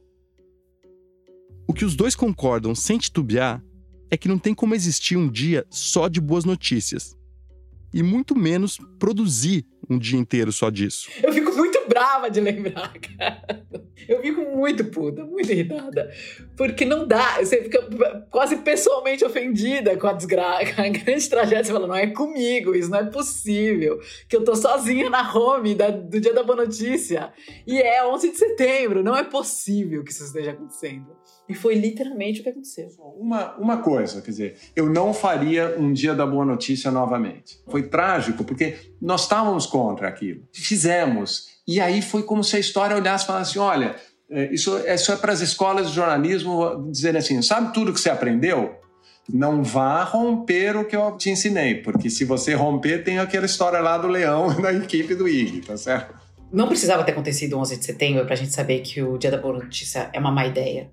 O que os dois concordam sem titubear é que não tem como existir um dia só de boas notícias. E muito menos produzir um dia inteiro só disso. Eu fico muito brava de lembrar, cara. Eu fico muito puta, muito irritada. Porque não dá, você fica quase pessoalmente ofendida com a desgraça, com a grande tragédia. Você fala, não é comigo, isso não é possível. Que eu tô sozinha na home do Dia da Boa Notícia. E é 11 de setembro, não é possível que isso esteja acontecendo. E foi literalmente o que aconteceu. Uma coisa, quer dizer, eu não faria um Dia da Boa Notícia novamente. Foi trágico, porque nós estávamos contra aquilo. Fizemos. E aí foi como se a história olhasse e falasse assim, olha, isso é para as escolas de jornalismo dizerem assim, sabe tudo que você aprendeu? Não vá romper o que eu te ensinei, porque se você romper, tem aquela história lá do Leão da equipe do IG, tá certo? Não precisava ter acontecido o 11 de setembro para a gente saber que o Dia da Boa Notícia é uma má ideia.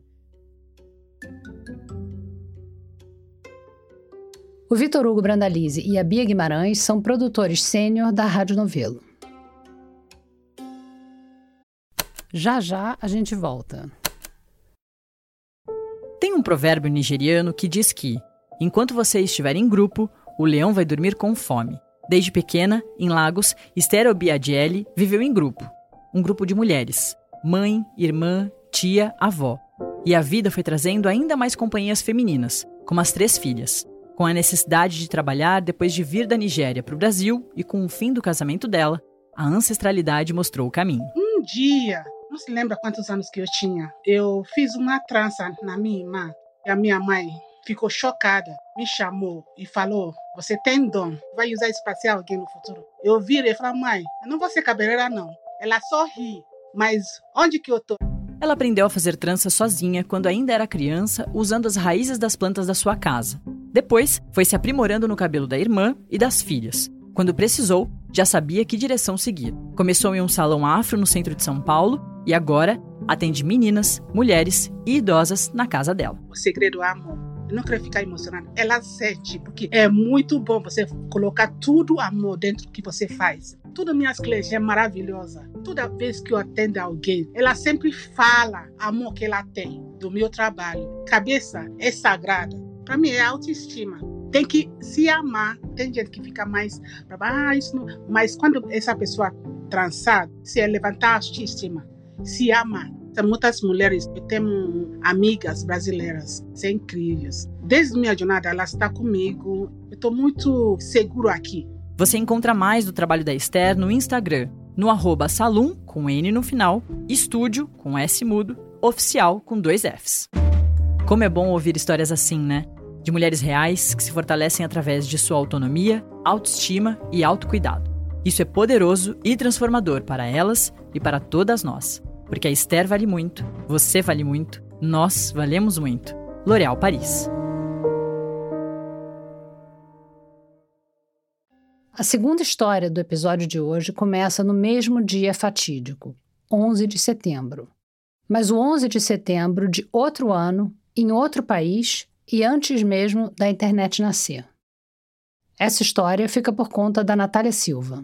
O Vitor Hugo Brandalize e a Bia Guimarães são produtores sênior da Rádio Novelo. Já já a gente volta. Tem um provérbio nigeriano que diz que, enquanto você estiver em grupo, o leão vai dormir com fome. Desde pequena, em Lagos, Esther Obiadiele viveu em grupo. Um grupo de mulheres. Mãe, irmã, tia, avó. E a vida foi trazendo ainda mais companhias femininas, como as 3 filhas. Com a necessidade de trabalhar depois de vir da Nigéria para o Brasil e com o fim do casamento dela, a ancestralidade mostrou o caminho. Um dia, não se lembra quantos anos que eu tinha, eu fiz uma trança na minha irmã e a minha mãe ficou chocada, me chamou e falou, você tem dom, vai usar isso para ser alguém no futuro. Eu virei e falei, mãe, eu não vou ser cabeleireira não. Ela só ri Mas onde que eu tô? Ela aprendeu a fazer trança sozinha quando ainda era criança, usando as raízes das plantas da sua casa. Depois, foi se aprimorando no cabelo da irmã e das filhas. Quando precisou, já sabia que direção seguir. Começou em um salão afro no centro de São Paulo e agora atende meninas, mulheres e idosas na casa dela. O segredo é amor. Eu não quero ficar emocionada. Ela sente, porque é muito bom você colocar tudo amor dentro do que você faz. Todas minhas clientes é maravilhosa. Toda vez que eu atendo alguém, ela sempre fala amor que ela tem do meu trabalho. Cabeça é sagrada. Para mim é autoestima. Tem que se amar. Tem gente que fica mais para baixo, mas quando essa pessoa transar, se levantar a autoestima, se amar. Muitas mulheres, eu tenho amigas brasileiras, são incríveis. Desde minha jornada, ela está comigo. Eu estou muito seguro aqui. Você encontra mais do trabalho da Esther no Instagram, no @salum, com N no final, estúdio, com S mudo, oficial, com 2 Fs. Como é bom ouvir histórias assim, né? De mulheres reais que se fortalecem através de sua autonomia, autoestima e autocuidado. Isso é poderoso e transformador para elas e para todas nós. Porque a Esther vale muito, você vale muito, nós valemos muito. L'Oréal Paris. A segunda história do episódio de hoje começa no mesmo dia fatídico, 11 de setembro. Mas o 11 de setembro de outro ano, em outro país e antes mesmo da internet nascer. Essa história fica por conta da Natália Silva.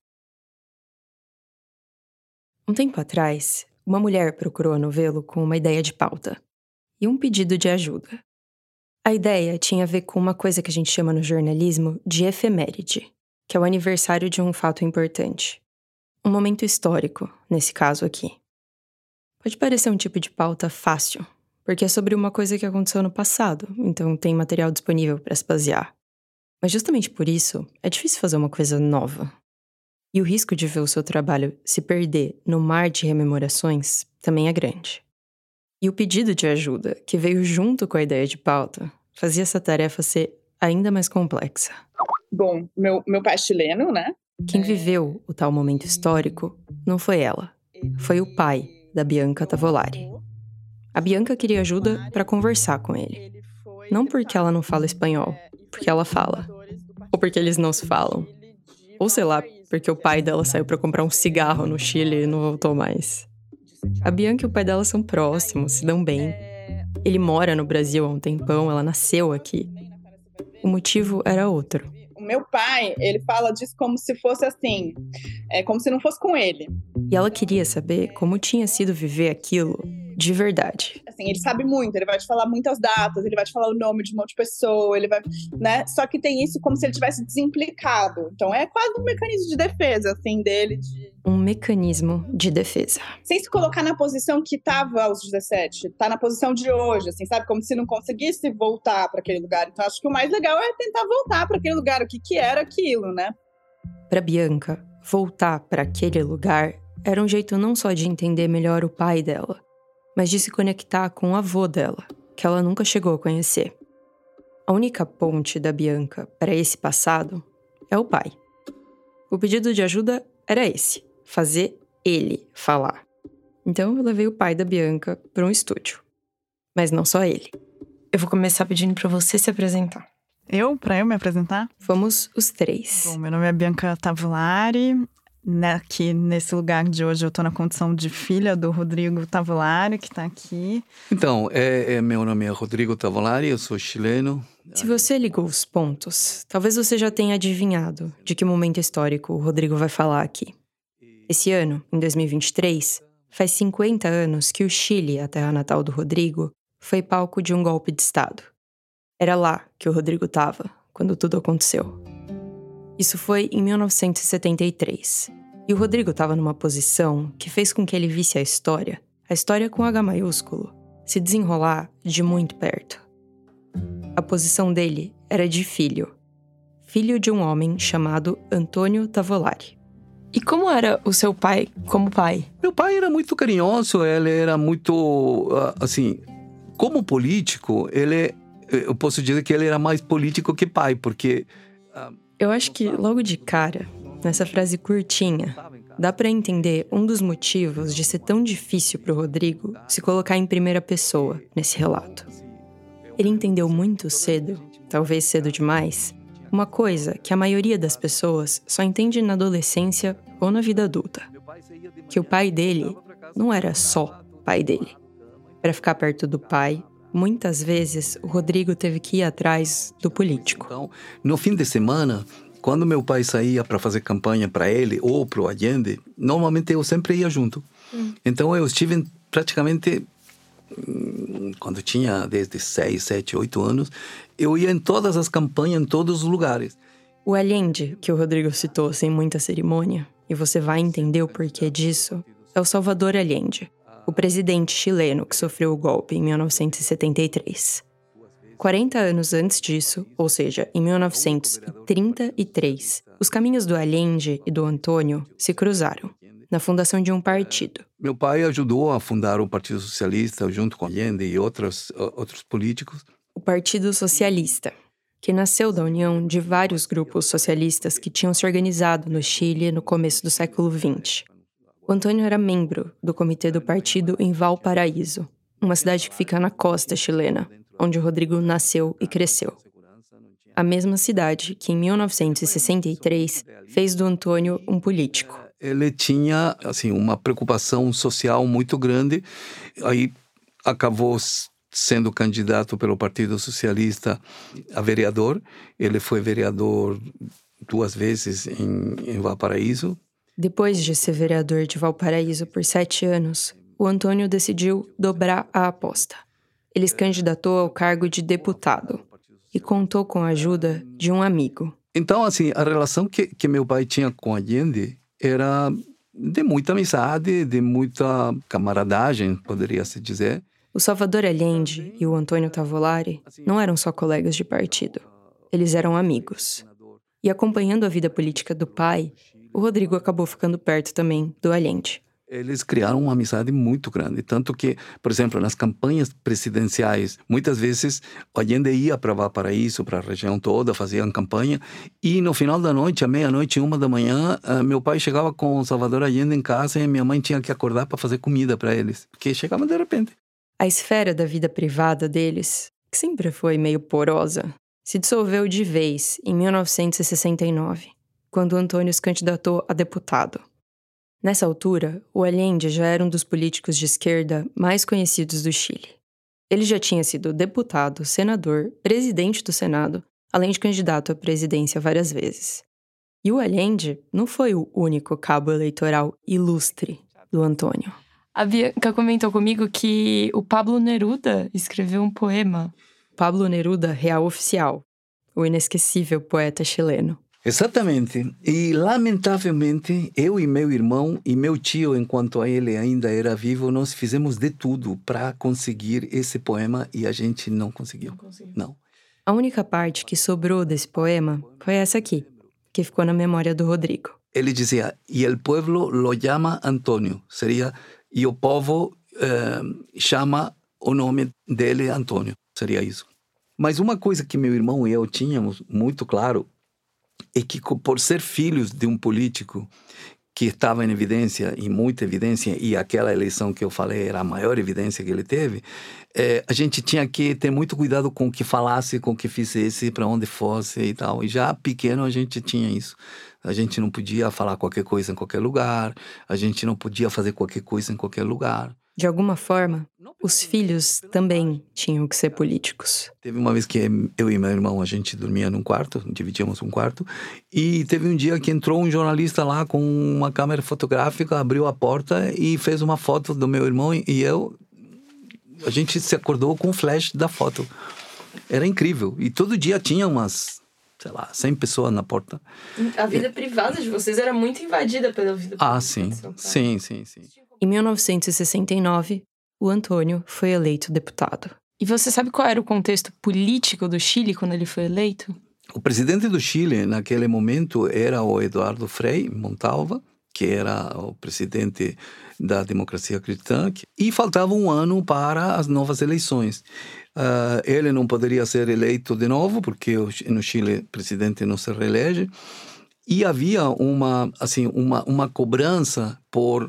Um tempo atrás, uma mulher procurou a Novelo com uma ideia de pauta e um pedido de ajuda. A ideia tinha a ver com uma coisa que a gente chama no jornalismo de efeméride, que é o aniversário de um fato importante. Um momento histórico, nesse caso aqui. Pode parecer um tipo de pauta fácil, porque é sobre uma coisa que aconteceu no passado, então tem material disponível para se basear. Mas justamente por isso, é difícil fazer uma coisa nova. E o risco de ver o seu trabalho se perder no mar de rememorações também é grande. E o pedido de ajuda, que veio junto com a ideia de pauta, fazia essa tarefa ser ainda mais complexa. Bom, meu pai é chileno, né? Quem viveu o tal momento histórico não foi ela, foi o pai da Bianca Tavolari. A Bianca queria ajuda para conversar com ele. Não porque ela não fala espanhol, porque ela fala. Ou porque eles não se falam. Ou sei lá, porque o pai dela saiu para comprar um cigarro no Chile e não voltou mais. A Bianca e o pai dela são próximos, se dão bem. Ele mora no Brasil há um tempão, ela nasceu aqui. O motivo era outro. O meu pai, ele fala disso como se fosse assim, como se não fosse com ele. E ela queria saber como tinha sido viver aquilo de verdade. Assim, ele sabe muito, ele vai te falar muitas datas, ele vai te falar o nome de um monte de pessoa, ele vai, né? Só que tem isso como se ele tivesse desimplicado. Então é quase um mecanismo de defesa, assim, dele. Um mecanismo de defesa. Sem se colocar na posição que tava aos 17, tá na posição de hoje, assim, sabe? Como se não conseguisse voltar para aquele lugar. Então acho que o mais legal é tentar voltar para aquele lugar, o que era aquilo, né? Para Bianca, voltar para aquele lugar era um jeito não só de entender melhor o pai dela, mas de se conectar com o avô dela, que ela nunca chegou a conhecer. A única ponte da Bianca para esse passado é o pai. O pedido de ajuda era esse, fazer ele falar. Então eu levei o pai da Bianca para um estúdio. Mas não só ele. Eu vou começar pedindo para você se apresentar. Pra eu me apresentar? Fomos os 3. Bom, meu nome é Bianca Tavolari. Aqui nesse lugar de hoje eu tô na condição de filha do Rodrigo Tavolari, que tá aqui. Então, meu nome é Rodrigo Tavolari, eu sou chileno. Se você ligou os pontos, talvez você já tenha adivinhado de que momento histórico o Rodrigo vai falar aqui. Esse ano, em 2023, faz 50 anos que o Chile, a terra natal do Rodrigo, foi palco de um golpe de Estado. Era lá que o Rodrigo estava quando tudo aconteceu. Isso foi em 1973. E o Rodrigo estava numa posição que fez com que ele visse a história com H maiúsculo, se desenrolar de muito perto. A posição dele era de filho. Filho de um homem chamado Antônio Tavolari. E como era o seu pai como pai? Meu pai era muito carinhoso, ele era muito, assim, como político, eu posso dizer que ele era mais político que pai, porque... Eu acho que, logo de cara, nessa frase curtinha, dá para entender um dos motivos de ser tão difícil para o Rodrigo se colocar em primeira pessoa nesse relato. Ele entendeu muito cedo, talvez cedo demais, uma coisa que a maioria das pessoas só entende na adolescência ou na vida adulta. Que o pai dele não era só pai dele. Para ficar perto do pai, muitas vezes o Rodrigo teve que ir atrás do político. Então, no fim de semana, quando meu pai saía para fazer campanha para ele ou para o Allende, normalmente eu sempre ia junto. Então eu estive praticamente, quando tinha desde 6, 7, 8 anos, eu ia em todas as campanhas, em todos os lugares. O Allende, que o Rodrigo citou sem muita cerimônia, e você vai entender o porquê disso, é o Salvador Allende, o presidente chileno que sofreu o golpe em 1973. 40 anos antes disso, ou seja, em 1933, os caminhos do Allende e do Antônio se cruzaram, na fundação de um partido. Meu pai ajudou a fundar o Partido Socialista junto com Allende e outros políticos. O Partido Socialista, que nasceu da união de vários grupos socialistas que tinham se organizado no Chile no começo do século XX. O Antônio era membro do comitê do partido em Valparaíso, uma cidade que fica na costa chilena, onde o Rodrigo nasceu e cresceu. A mesma cidade que, em 1963, fez do Antônio um político. Ele tinha, assim, uma preocupação social muito grande, aí acabou sendo candidato pelo Partido Socialista a vereador. Ele foi vereador 2 vezes em Valparaíso. Depois de ser vereador de Valparaíso por 7 anos, o Antônio decidiu dobrar a aposta. Ele se candidatou ao cargo de deputado e contou com a ajuda de um amigo. Então, assim, a relação que meu pai tinha com Allende era de muita amizade, de muita camaradagem, poderia-se dizer. O Salvador Allende e o Antônio Tavolari não eram só colegas de partido. Eles eram amigos. E acompanhando a vida política do pai, o Rodrigo acabou ficando perto também do Allende. Eles criaram uma amizade muito grande, tanto que, por exemplo, nas campanhas presidenciais, muitas vezes o Allende ia para Valparaíso, para a região toda, faziam campanha, e no final da noite, à meia-noite, 1 da manhã, meu pai chegava com o Salvador Allende em casa e minha mãe tinha que acordar para fazer comida para eles, porque chegavam de repente. A esfera da vida privada deles, que sempre foi meio porosa, se dissolveu de vez em 1969, quando o Antônio se candidatou a deputado. Nessa altura, o Allende já era um dos políticos de esquerda mais conhecidos do Chile. Ele já tinha sido deputado, senador, presidente do Senado, além de candidato à presidência várias vezes. E o Allende não foi o único cabo eleitoral ilustre do Antônio. A Bianca comentou comigo que o Pablo Neruda escreveu um poema. Pablo Neruda, real oficial, o inesquecível poeta chileno. Exatamente. E, lamentavelmente, eu e meu irmão e meu tio, enquanto ele ainda era vivo, nós fizemos de tudo para conseguir esse poema e a gente não conseguiu. Não. A única parte que sobrou desse poema foi essa aqui, que ficou na memória do Rodrigo. Ele dizia, e el pueblo lo llama Antônio. Seria, e o povo chama o nome dele Antônio. Seria isso. Mas uma coisa que meu irmão e eu tínhamos muito claro é que, por ser filhos de um político que estava em evidência, em muita evidência, e aquela eleição que eu falei era a maior evidência que ele teve, a gente tinha que ter muito cuidado com o que falasse, com o que fizesse, para onde fosse e tal. E já pequeno a gente tinha isso. A gente não podia falar qualquer coisa em qualquer lugar, a gente não podia fazer qualquer coisa em qualquer lugar. De alguma forma, os filhos também tinham que ser políticos. Teve uma vez que eu e meu irmão, a gente dormia num quarto, dividíamos um quarto, e teve um dia que entrou um jornalista lá com uma câmera fotográfica, abriu a porta e fez uma foto do meu irmão e eu. A gente se acordou com o flash da foto. Era incrível. E todo dia tinha umas, 100 pessoas na porta. A vida privada de vocês era muito invadida pela vida política. Ah, sim. Sim. Em 1969, o Antônio foi eleito deputado. E você sabe qual era o contexto político do Chile quando ele foi eleito? O presidente do Chile, naquele momento, era o Eduardo Frei Montalva, que era o presidente da democracia cristã, e faltava 1 ano para as novas eleições. Ele não poderia ser eleito de novo, porque no Chile o presidente não se reelege, E havia uma cobrança por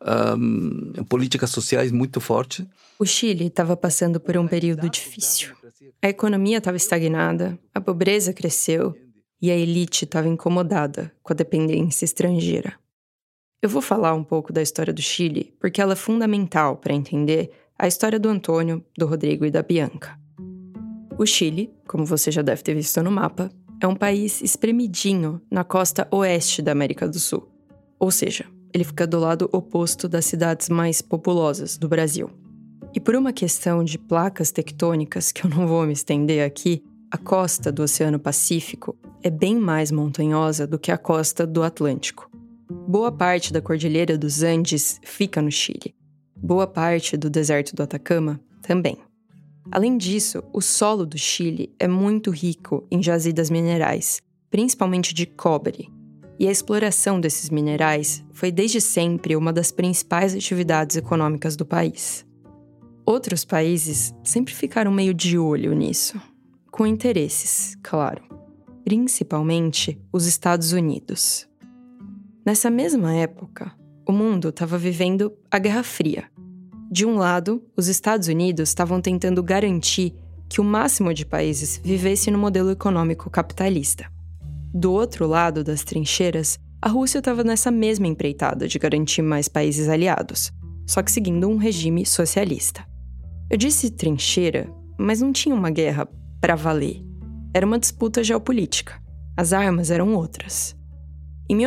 políticas sociais muito forte. O Chile estava passando por um período difícil. A economia estava estagnada, a pobreza cresceu e a elite estava incomodada com a dependência estrangeira. Eu vou falar um pouco da história do Chile porque ela é fundamental para entender a história do Antônio, do Rodrigo e da Bianca. O Chile, como você já deve ter visto no mapa, é um país espremidinho na costa oeste da América do Sul. Ou seja, ele fica do lado oposto das cidades mais populosas do Brasil. E por uma questão de placas tectônicas, que eu não vou me estender aqui, a costa do Oceano Pacífico é bem mais montanhosa do que a costa do Atlântico. Boa parte da Cordilheira dos Andes fica no Chile. Boa parte do deserto do Atacama também. Além disso, o solo do Chile é muito rico em jazidas minerais, principalmente de cobre. E a exploração desses minerais foi desde sempre uma das principais atividades econômicas do país. Outros países sempre ficaram meio de olho nisso, com interesses, claro, principalmente os Estados Unidos. Nessa mesma época, o mundo estava vivendo a Guerra Fria. De um lado, os Estados Unidos estavam tentando garantir que o máximo de países vivesse no modelo econômico capitalista. Do outro lado das trincheiras, a Rússia estava nessa mesma empreitada de garantir mais países aliados, só que seguindo um regime socialista. Eu disse trincheira, mas não tinha uma guerra para valer. Era uma disputa geopolítica. As armas eram outras. Em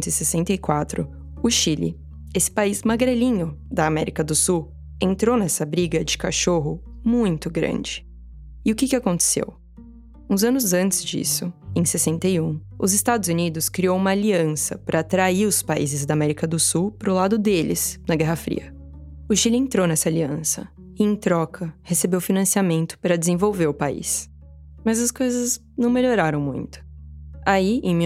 1964, o Chile, esse país magrelinho da América do Sul, entrou nessa briga de cachorro muito grande. E o que aconteceu? Uns anos antes disso, em 61, os Estados Unidos criou uma aliança para atrair os países da América do Sul para o lado deles na Guerra Fria. O Chile entrou nessa aliança e, em troca, recebeu financiamento para desenvolver o país. Mas as coisas não melhoraram muito. Aí, em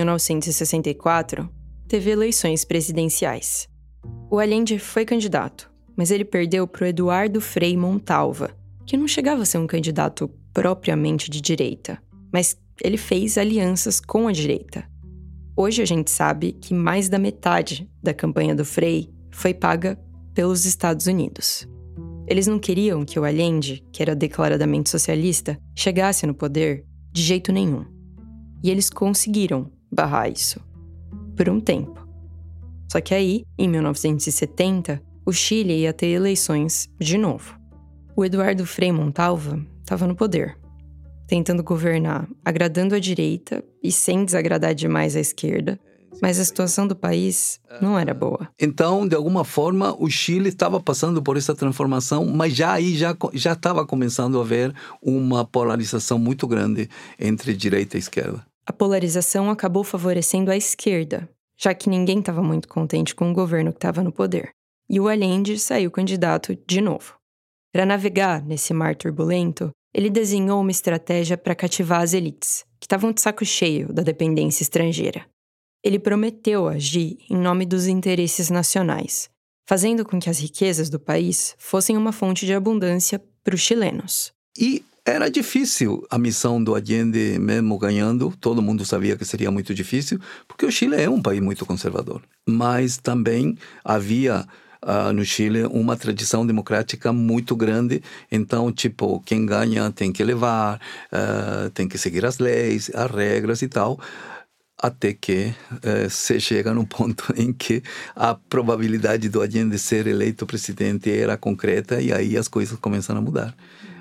1964, teve eleições presidenciais. O Allende foi candidato, mas ele perdeu para o Eduardo Frei Montalva, que não chegava a ser um candidato propriamente de direita, mas ele fez alianças com a direita. Hoje a gente sabe que mais da metade da campanha do Frei foi paga pelos Estados Unidos. Eles não queriam que o Allende, que era declaradamente socialista, chegasse no poder de jeito nenhum. E eles conseguiram barrar isso. Por um tempo. Só que aí, em 1970, o Chile ia ter eleições de novo. O Eduardo Frei Montalva estava no poder, tentando governar, agradando a direita e sem desagradar demais a esquerda, mas a situação do país não era boa. Então, de alguma forma, o Chile estava passando por essa transformação, mas já estava começando a haver uma polarização muito grande entre direita e esquerda. A polarização acabou favorecendo a esquerda, já que ninguém estava muito contente com o governo que estava no poder. E o Allende saiu candidato de novo. Para navegar nesse mar turbulento, ele desenhou uma estratégia para cativar as elites, que estavam de saco cheio da dependência estrangeira. Ele prometeu agir em nome dos interesses nacionais, fazendo com que as riquezas do país fossem uma fonte de abundância para os chilenos. E era difícil a missão do Allende, mesmo ganhando. Todo mundo sabia que seria muito difícil, porque o Chile é um país muito conservador. Mas também havia no Chile uma tradição democrática muito grande. Então, quem ganha tem que levar, tem que seguir as leis, as regras e tal. Até que se chega num ponto em que a probabilidade do Allende ser eleito presidente era concreta e aí as coisas começam a mudar.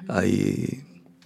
Aí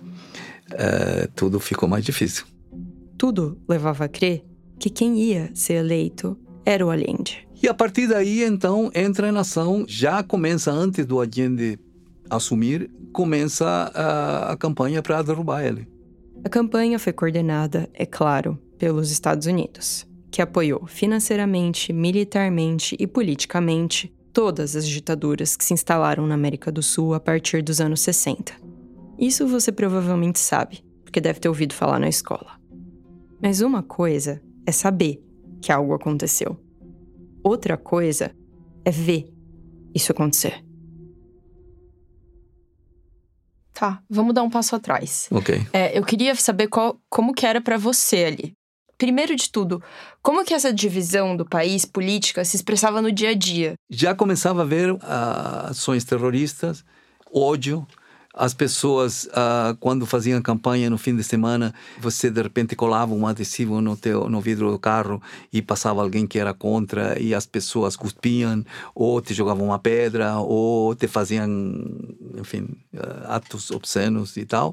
tudo ficou mais difícil. Tudo levava a crer que quem ia ser eleito era o Allende. E a partir daí, então, entra em ação, já começa antes do Allende assumir, começa a campanha para derrubar ele. A campanha foi coordenada, é claro, pelos Estados Unidos, que apoiou financeiramente, militarmente e politicamente todas as ditaduras que se instalaram na América do Sul a partir dos anos 60. Isso você provavelmente sabe, porque deve ter ouvido falar na escola. Mas uma coisa é saber que algo aconteceu. Outra coisa é ver isso acontecer. Tá, vamos dar um passo atrás. Ok. Eu queria saber como que era pra você ali. Primeiro de tudo, como que essa divisão do país política se expressava no dia a dia? Já começava a ver ações terroristas, ódio. As pessoas, quando faziam campanha no fim de semana, você de repente colava um adesivo no vidro do carro e passava alguém que era contra e as pessoas cuspiam ou te jogavam uma pedra ou te faziam, enfim, atos obscenos e tal.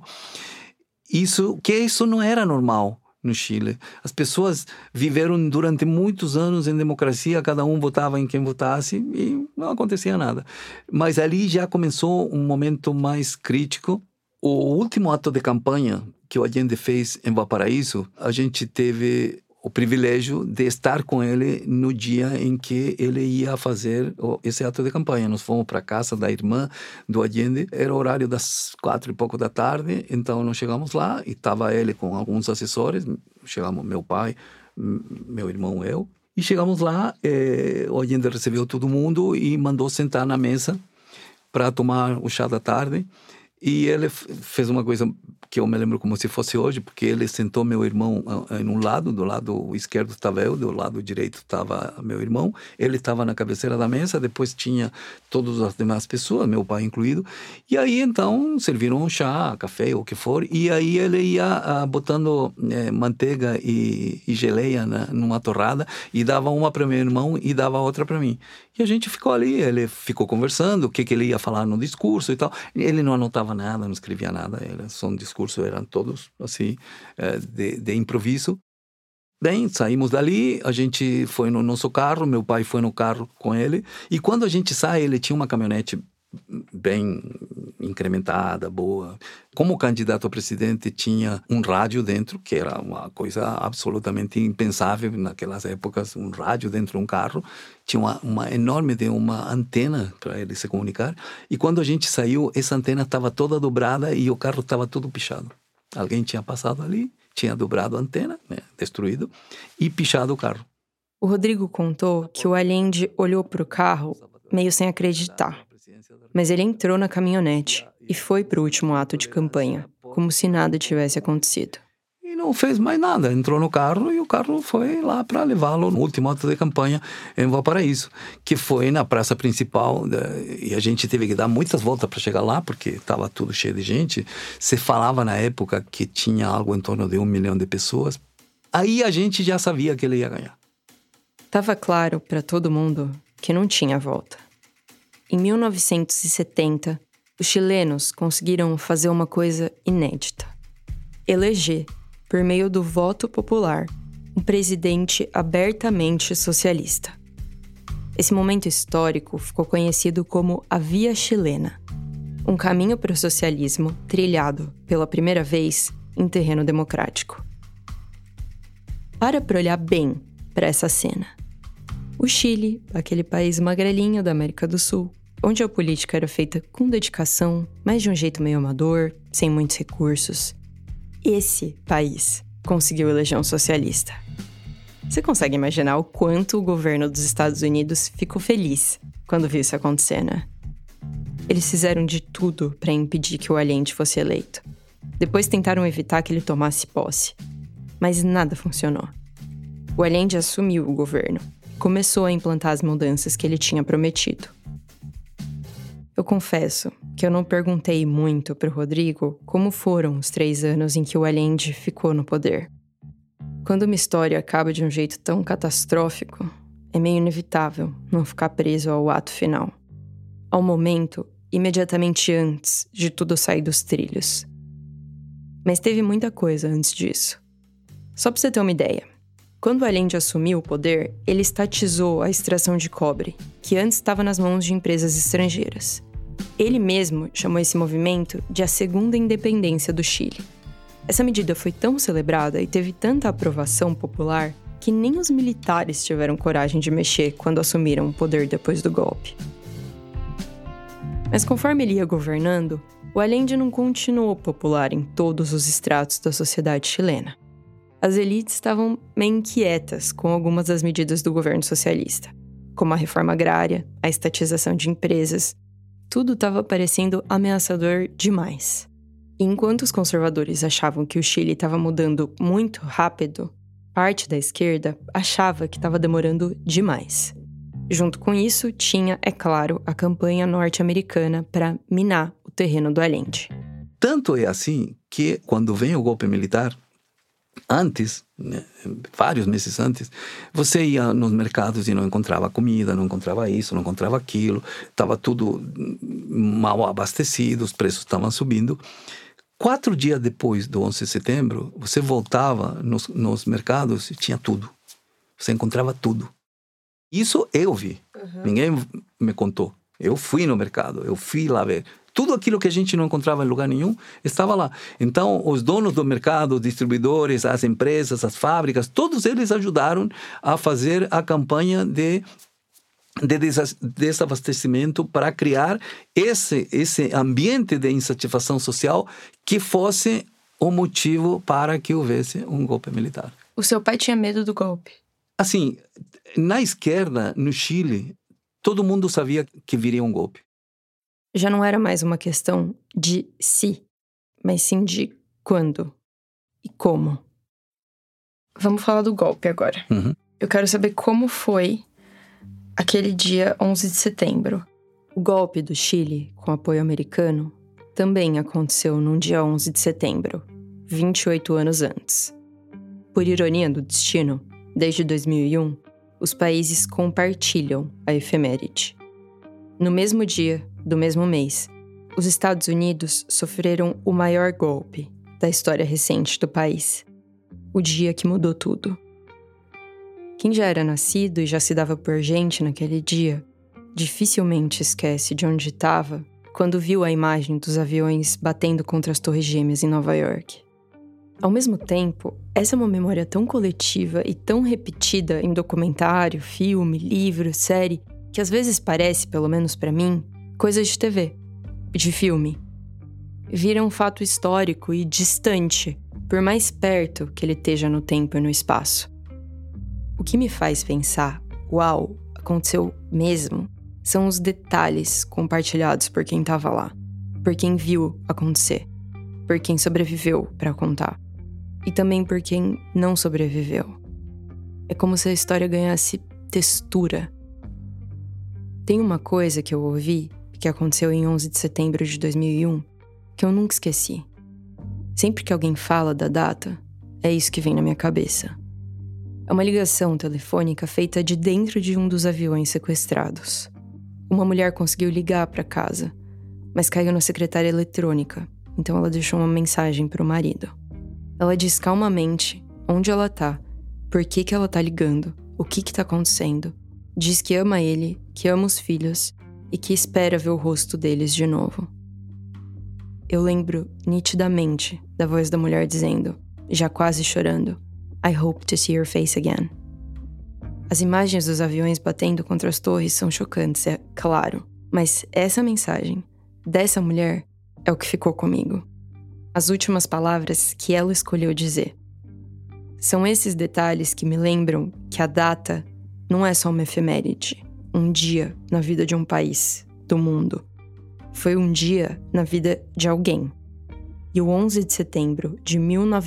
Isso não era normal no Chile. As pessoas viveram durante muitos anos em democracia, cada um votava em quem votasse e não acontecia nada. Mas ali já começou um momento mais crítico. O último ato de campanha que o Allende fez em Valparaíso, a gente teve o privilégio de estar com ele no dia em que ele ia fazer esse ato de campanha. Nós fomos para a casa da irmã do Allende, era o horário das 4 e pouco da tarde, então nós chegamos lá e estava ele com alguns assessores, chegamos meu pai, meu irmão, eu, e chegamos lá, o Allende recebeu todo mundo e mandou sentar na mesa para tomar o chá da tarde. E ele fez uma coisa que eu me lembro como se fosse hoje, porque ele sentou meu irmão em um lado, do lado esquerdo estava eu, do lado direito estava meu irmão, ele estava na cabeceira da mesa, depois tinha todas as demais pessoas, meu pai incluído, e aí então serviram um chá, café, ou o que for, e aí ele ia botando manteiga e geleia numa torrada, e dava uma para meu irmão e dava outra para mim. E a gente ficou ali, ele ficou conversando, o que ele ia falar no discurso e tal. Ele não anotava nada, não escrevia nada, só um discurso, eram todos assim, de improviso. Bem, saímos dali, a gente foi no nosso carro, meu pai foi no carro com ele, e quando a gente sai, ele tinha uma caminhonete bem incrementada, boa. Como candidato a presidente, tinha um rádio dentro, que era uma coisa absolutamente impensável naquelas épocas, um rádio dentro de um carro. Tinha uma enorme uma antena para ele se comunicar. E quando a gente saiu, essa antena estava toda dobrada e o carro estava todo pichado. Alguém tinha passado ali, tinha dobrado a antena, né, destruído, e pichado o carro. O Rodrigo contou que o Allende olhou para o carro meio sem acreditar. Mas ele entrou na caminhonete e foi para o último ato de campanha, como se nada tivesse acontecido. E não fez mais nada, entrou no carro e o carro foi lá para levá-lo no último ato de campanha em Valparaíso, que foi na praça principal, e a gente teve que dar muitas voltas para chegar lá, porque estava tudo cheio de gente. Se falava na época que tinha algo em torno de 1 milhão de pessoas. Aí a gente já sabia que ele ia ganhar. Estava claro para todo mundo que não tinha volta. Em 1970, os chilenos conseguiram fazer uma coisa inédita: eleger, por meio do voto popular, um presidente abertamente socialista. Esse momento histórico ficou conhecido como a Via Chilena, um caminho para o socialismo trilhado pela primeira vez em terreno democrático. Para olhar bem para essa cena. O Chile, aquele país magrelinho da América do Sul, onde a política era feita com dedicação, mas de um jeito meio amador, sem muitos recursos. Esse país conseguiu eleger um socialista. Você consegue imaginar o quanto o governo dos Estados Unidos ficou feliz quando viu isso acontecer, né? Eles fizeram de tudo para impedir que o Allende fosse eleito. Depois tentaram evitar que ele tomasse posse. Mas nada funcionou. O Allende assumiu o governo. Começou a implantar as mudanças que ele tinha prometido. Eu confesso que eu não perguntei muito para o Rodrigo como foram os 3 anos em que o Allende ficou no poder. Quando uma história acaba de um jeito tão catastrófico, é meio inevitável não ficar preso ao ato final. Ao momento, imediatamente antes de tudo sair dos trilhos. Mas teve muita coisa antes disso. Só para você ter uma ideia. Quando o Allende assumiu o poder, ele estatizou a extração de cobre, que antes estava nas mãos de empresas estrangeiras. Ele mesmo chamou esse movimento de a segunda independência do Chile. Essa medida foi tão celebrada e teve tanta aprovação popular que nem os militares tiveram coragem de mexer quando assumiram o poder depois do golpe. Mas conforme ele ia governando, o Allende não continuou popular em todos os estratos da sociedade chilena. As elites estavam meio inquietas com algumas das medidas do governo socialista, como a reforma agrária, a estatização de empresas. Tudo estava parecendo ameaçador demais. E enquanto os conservadores achavam que o Chile estava mudando muito rápido, parte da esquerda achava que estava demorando demais. Junto com isso, tinha, é claro, a campanha norte-americana para minar o terreno do Allende. Tanto é assim que, quando vem o golpe militar, antes, né, vários meses antes, você ia nos mercados e não encontrava comida, não encontrava isso, não encontrava aquilo, estava tudo mal abastecido, os preços estavam subindo. 4 dias depois do 11 de setembro, você voltava nos mercados e tinha tudo. Você encontrava tudo. Isso eu vi. Ninguém me contou. Eu fui no mercado, eu fui lá ver. Tudo aquilo que a gente não encontrava em lugar nenhum estava lá. Então, os donos do mercado, os distribuidores, as empresas, as fábricas, todos eles ajudaram a fazer a campanha de desabastecimento para criar esse ambiente de insatisfação social que fosse o motivo para que houvesse um golpe militar. O seu pai tinha medo do golpe? Assim, na esquerda, no Chile, todo mundo sabia que viria um golpe. Já não era mais uma questão de se, mas sim de quando e como. Vamos falar do golpe agora. Eu quero saber como foi aquele dia 11 de setembro. O golpe do Chile, com apoio americano, também aconteceu num dia 11 de setembro, 28 anos antes. Por ironia do destino, desde 2001, os países compartilham a efeméride. No mesmo dia, do mesmo mês, os Estados Unidos sofreram o maior golpe da história recente do país. O dia que mudou tudo. Quem já era nascido e já se dava por gente naquele dia, dificilmente esquece de onde estava quando viu a imagem dos aviões batendo contra as Torres Gêmeas em Nova York. Ao mesmo tempo, essa é uma memória tão coletiva e tão repetida em documentário, filme, livro, série, que às vezes parece, pelo menos pra mim, coisa de TV, de filme. Vira um fato histórico e distante, por mais perto que ele esteja no tempo e no espaço. O que me faz pensar, uau, aconteceu mesmo, são os detalhes compartilhados por quem estava lá, por quem viu acontecer, por quem sobreviveu para contar, e também por quem não sobreviveu. É como se a história ganhasse textura. Tem uma coisa que eu ouvi, que aconteceu em 11 de setembro de 2001, que eu nunca esqueci. Sempre que alguém fala da data, é isso que vem na minha cabeça. É uma ligação telefônica feita de dentro de um dos aviões sequestrados. Uma mulher conseguiu ligar para casa, mas caiu na secretária eletrônica, então ela deixou uma mensagem para o marido. Ela diz calmamente onde ela tá, por que ela tá ligando, o que tá acontecendo. Diz que ama ele, que ama os filhos e que espera ver o rosto deles de novo. Eu lembro nitidamente da voz da mulher dizendo, já quase chorando, I hope to see your face again. As imagens dos aviões batendo contra as torres são chocantes, é claro, mas essa mensagem dessa mulher é o que ficou comigo. As últimas palavras que ela escolheu dizer. São esses detalhes que me lembram que a data não é só uma efeméride, um dia na vida de um país, do mundo. Foi um dia na vida de alguém. E o 11 de setembro de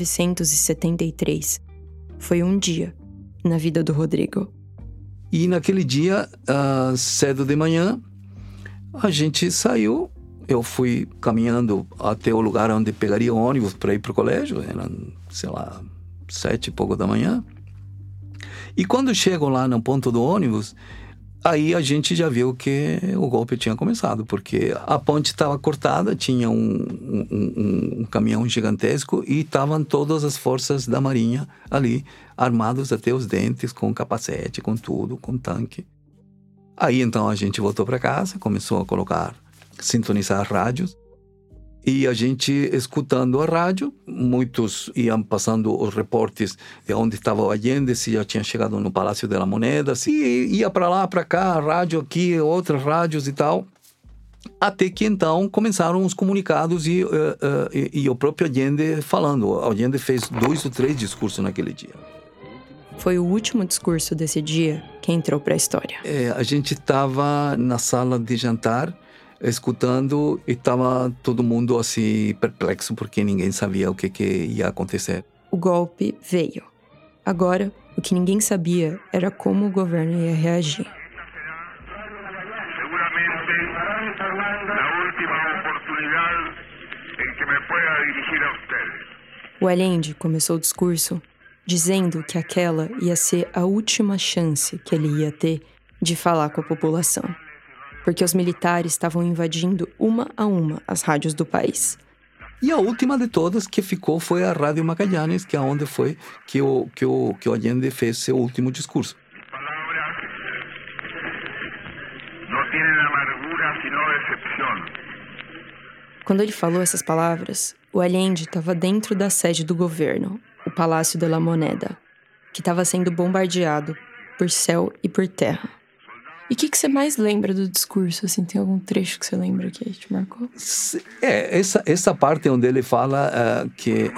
1973 foi um dia na vida do Rodrigo. E naquele dia, cedo de manhã, a gente saiu. Eu fui caminhando até o lugar onde pegaria o ônibus para ir para o colégio. Eram, 7 e pouco da manhã. E quando chego lá no ponto do ônibus, aí a gente já viu que o golpe tinha começado, porque a ponte estava cortada, tinha um caminhão gigantesco e estavam todas as forças da Marinha ali, armados até os dentes, com capacete, com tudo, com tanque. Aí então a gente voltou para casa, começou a sintonizar rádios, e a gente escutando a rádio, muitos iam passando os reportes de onde estava o Allende, se já tinha chegado no Palácio de la Moneda, se ia para lá, para cá, rádio aqui, outras rádios e tal. Até que então começaram os comunicados e o próprio Allende falando. O Allende fez 2 ou 3 discursos naquele dia. Foi o último discurso desse dia que entrou para a história. A gente estava na sala de jantar, escutando, e estava todo mundo assim perplexo porque ninguém sabia o que ia acontecer. O golpe veio. Agora, o que ninguém sabia era como o governo ia reagir. O Allende começou o discurso dizendo que aquela ia ser a última chance que ele ia ter de falar com a população, porque os militares estavam invadindo uma a uma as rádios do país. E a última de todas que ficou foi a Rádio Magallanes, que é onde foi que o Allende fez seu último discurso. Quando ele falou essas palavras, o Allende estava dentro da sede do governo, o Palácio de la Moneda, que estava sendo bombardeado por céu e por terra. E o que você mais lembra do discurso? Assim, tem algum trecho que você lembra que te marcou? Essa parte onde ele fala que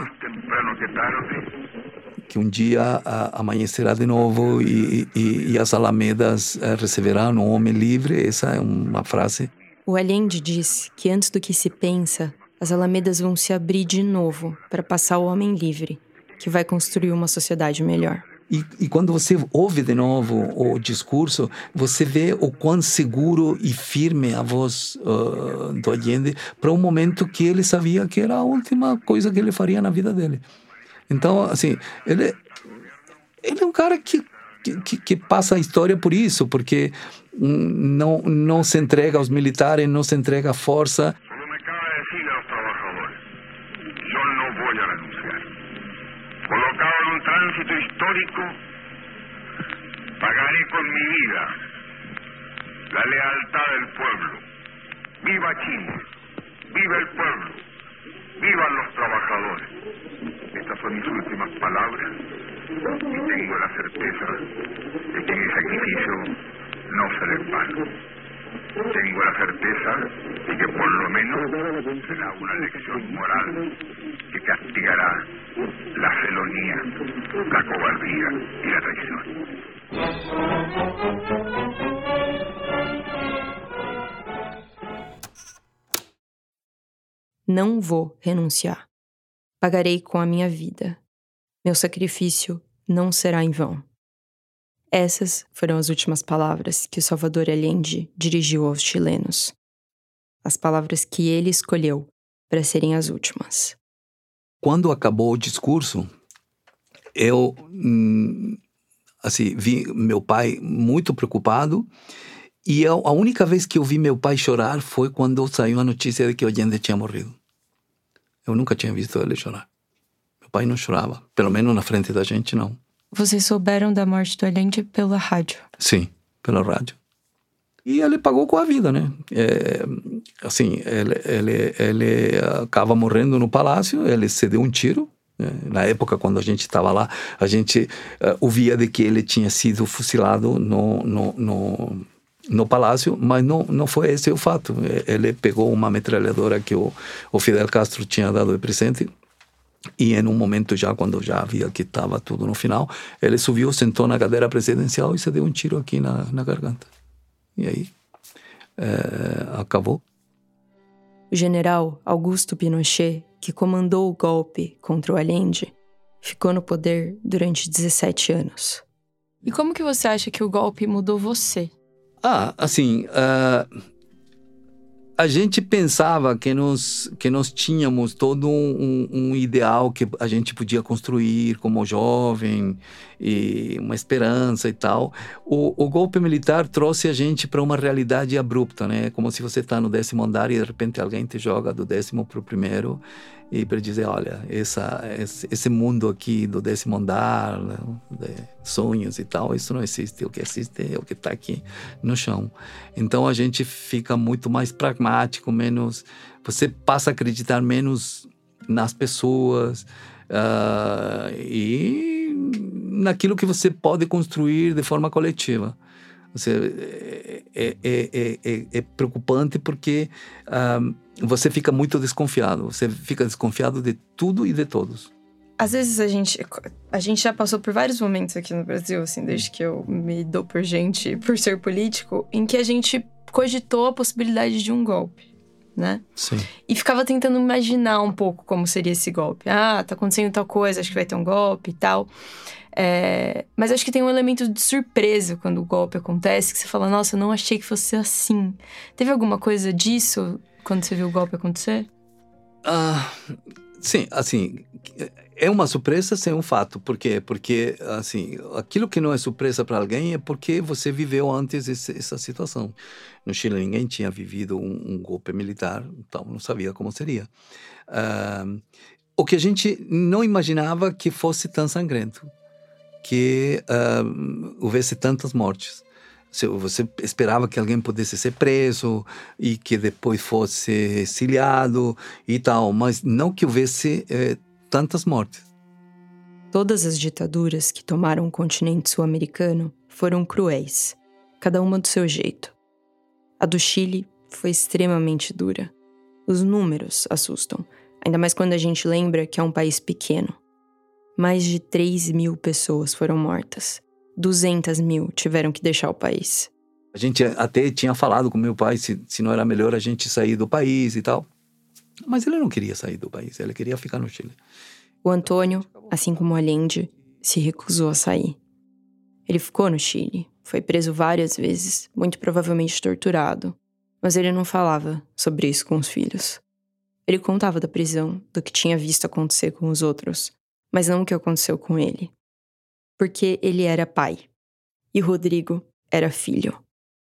um dia amanhecerá de novo e as alamedas receberão um homem livre. Essa é uma frase. O Allende diz que antes do que se pensa, as alamedas vão se abrir de novo para passar o homem livre, que vai construir uma sociedade melhor. E quando você ouve de novo o discurso, você vê o quão seguro e firme a voz do Allende para um momento que ele sabia que era a última coisa que ele faria na vida dele. Então, assim, ele é um cara que passa a história por isso, porque não se entrega aos militares, não se entrega à força. Colocado en un tránsito histórico, pagaré con mi vida la lealtad del pueblo. ¡Viva Chile! ¡Viva el pueblo! ¡Vivan los trabajadores! Estas son mis últimas palabras y tengo la certeza de que mi sacrificio no será en vano. Tengo la certeza de que por lo menos será una lección moral que castigará la felonía, la cobardía y la traición. Não vou renunciar. Pagarei com a minha vida. Meu sacrifício não será em vão. Essas foram as últimas palavras que o Salvador Allende dirigiu aos chilenos. As palavras que ele escolheu para serem as últimas. Quando acabou o discurso, eu vi meu pai muito preocupado, e a única vez que eu vi meu pai chorar foi quando saiu a notícia de que o Allende tinha morrido. Eu nunca tinha visto ele chorar. Meu pai não chorava, pelo menos na frente da gente, não. Vocês souberam da morte do Allende pela rádio? Sim, pela rádio. E ele pagou com a vida, né? Ele acaba morrendo no palácio, ele se deu um tiro. Na época, quando a gente estava lá, a gente ouvia de que ele tinha sido fuzilado no palácio, mas não foi esse o fato. Ele pegou uma metralhadora que o Fidel Castro tinha dado de presente. E em um momento já, quando já via que estava tudo no final, ele subiu, sentou na cadeira presidencial e se deu um tiro aqui na garganta. E aí, acabou. O general Augusto Pinochet, que comandou o golpe contra o Allende, ficou no poder durante 17 anos. E como que você acha que o golpe mudou você? A gente pensava que nós tínhamos todo um ideal que a gente podia construir como jovem, e uma esperança e tal. O golpe militar trouxe a gente para uma realidade abrupta, né? Como se você está no 10º andar e de repente alguém te joga do 10º para o 1º e para dizer, olha, esse mundo aqui do 10º andar, de sonhos e tal, isso não existe. O que existe é o que está aqui no chão. Então a gente fica muito mais pragmático, menos... Você passa a acreditar menos nas pessoas e naquilo que você pode construir de forma coletiva. É preocupante porque você fica muito desconfiado. Você fica desconfiado de tudo e de todos. Às vezes a gente já passou por vários momentos aqui no Brasil, assim, desde que eu me dou por gente, por ser político, em que a gente cogitou a possibilidade de um golpe, né? Sim. E ficava tentando imaginar um pouco como seria esse golpe. Tá acontecendo tal coisa, acho que vai ter um golpe e tal. Mas acho que tem um elemento de surpresa quando o golpe acontece, que você fala, nossa, eu não achei que fosse assim. Teve alguma coisa disso quando você viu o golpe acontecer? Sim, assim, é uma surpresa sem um fato. Por quê? Porque, assim, aquilo que não é surpresa para alguém é porque você viveu antes essa situação. No Chile ninguém tinha vivido um golpe militar, então não sabia como seria. O que a gente não imaginava que fosse tão sangrento, que houvesse tantas mortes. Você esperava que alguém pudesse ser preso e que depois fosse exiliado e tal, mas não que houvesse tantas mortes. Todas as ditaduras que tomaram o continente sul-americano foram cruéis, cada uma do seu jeito. A do Chile foi extremamente dura. Os números assustam, ainda mais quando a gente lembra que é um país pequeno. Mais de 3.000 pessoas foram mortas. 200.000 tiveram que deixar o país. A gente até tinha falado com meu pai se não era melhor a gente sair do país e tal. Mas ele não queria sair do país, ele queria ficar no Chile. O Antônio, assim como o Allende, se recusou a sair. Ele ficou no Chile, foi preso várias vezes, muito provavelmente torturado. Mas ele não falava sobre isso com os filhos. Ele contava da prisão, do que tinha visto acontecer com os outros, mas não o que aconteceu com ele. Porque ele era pai, e Rodrigo era filho.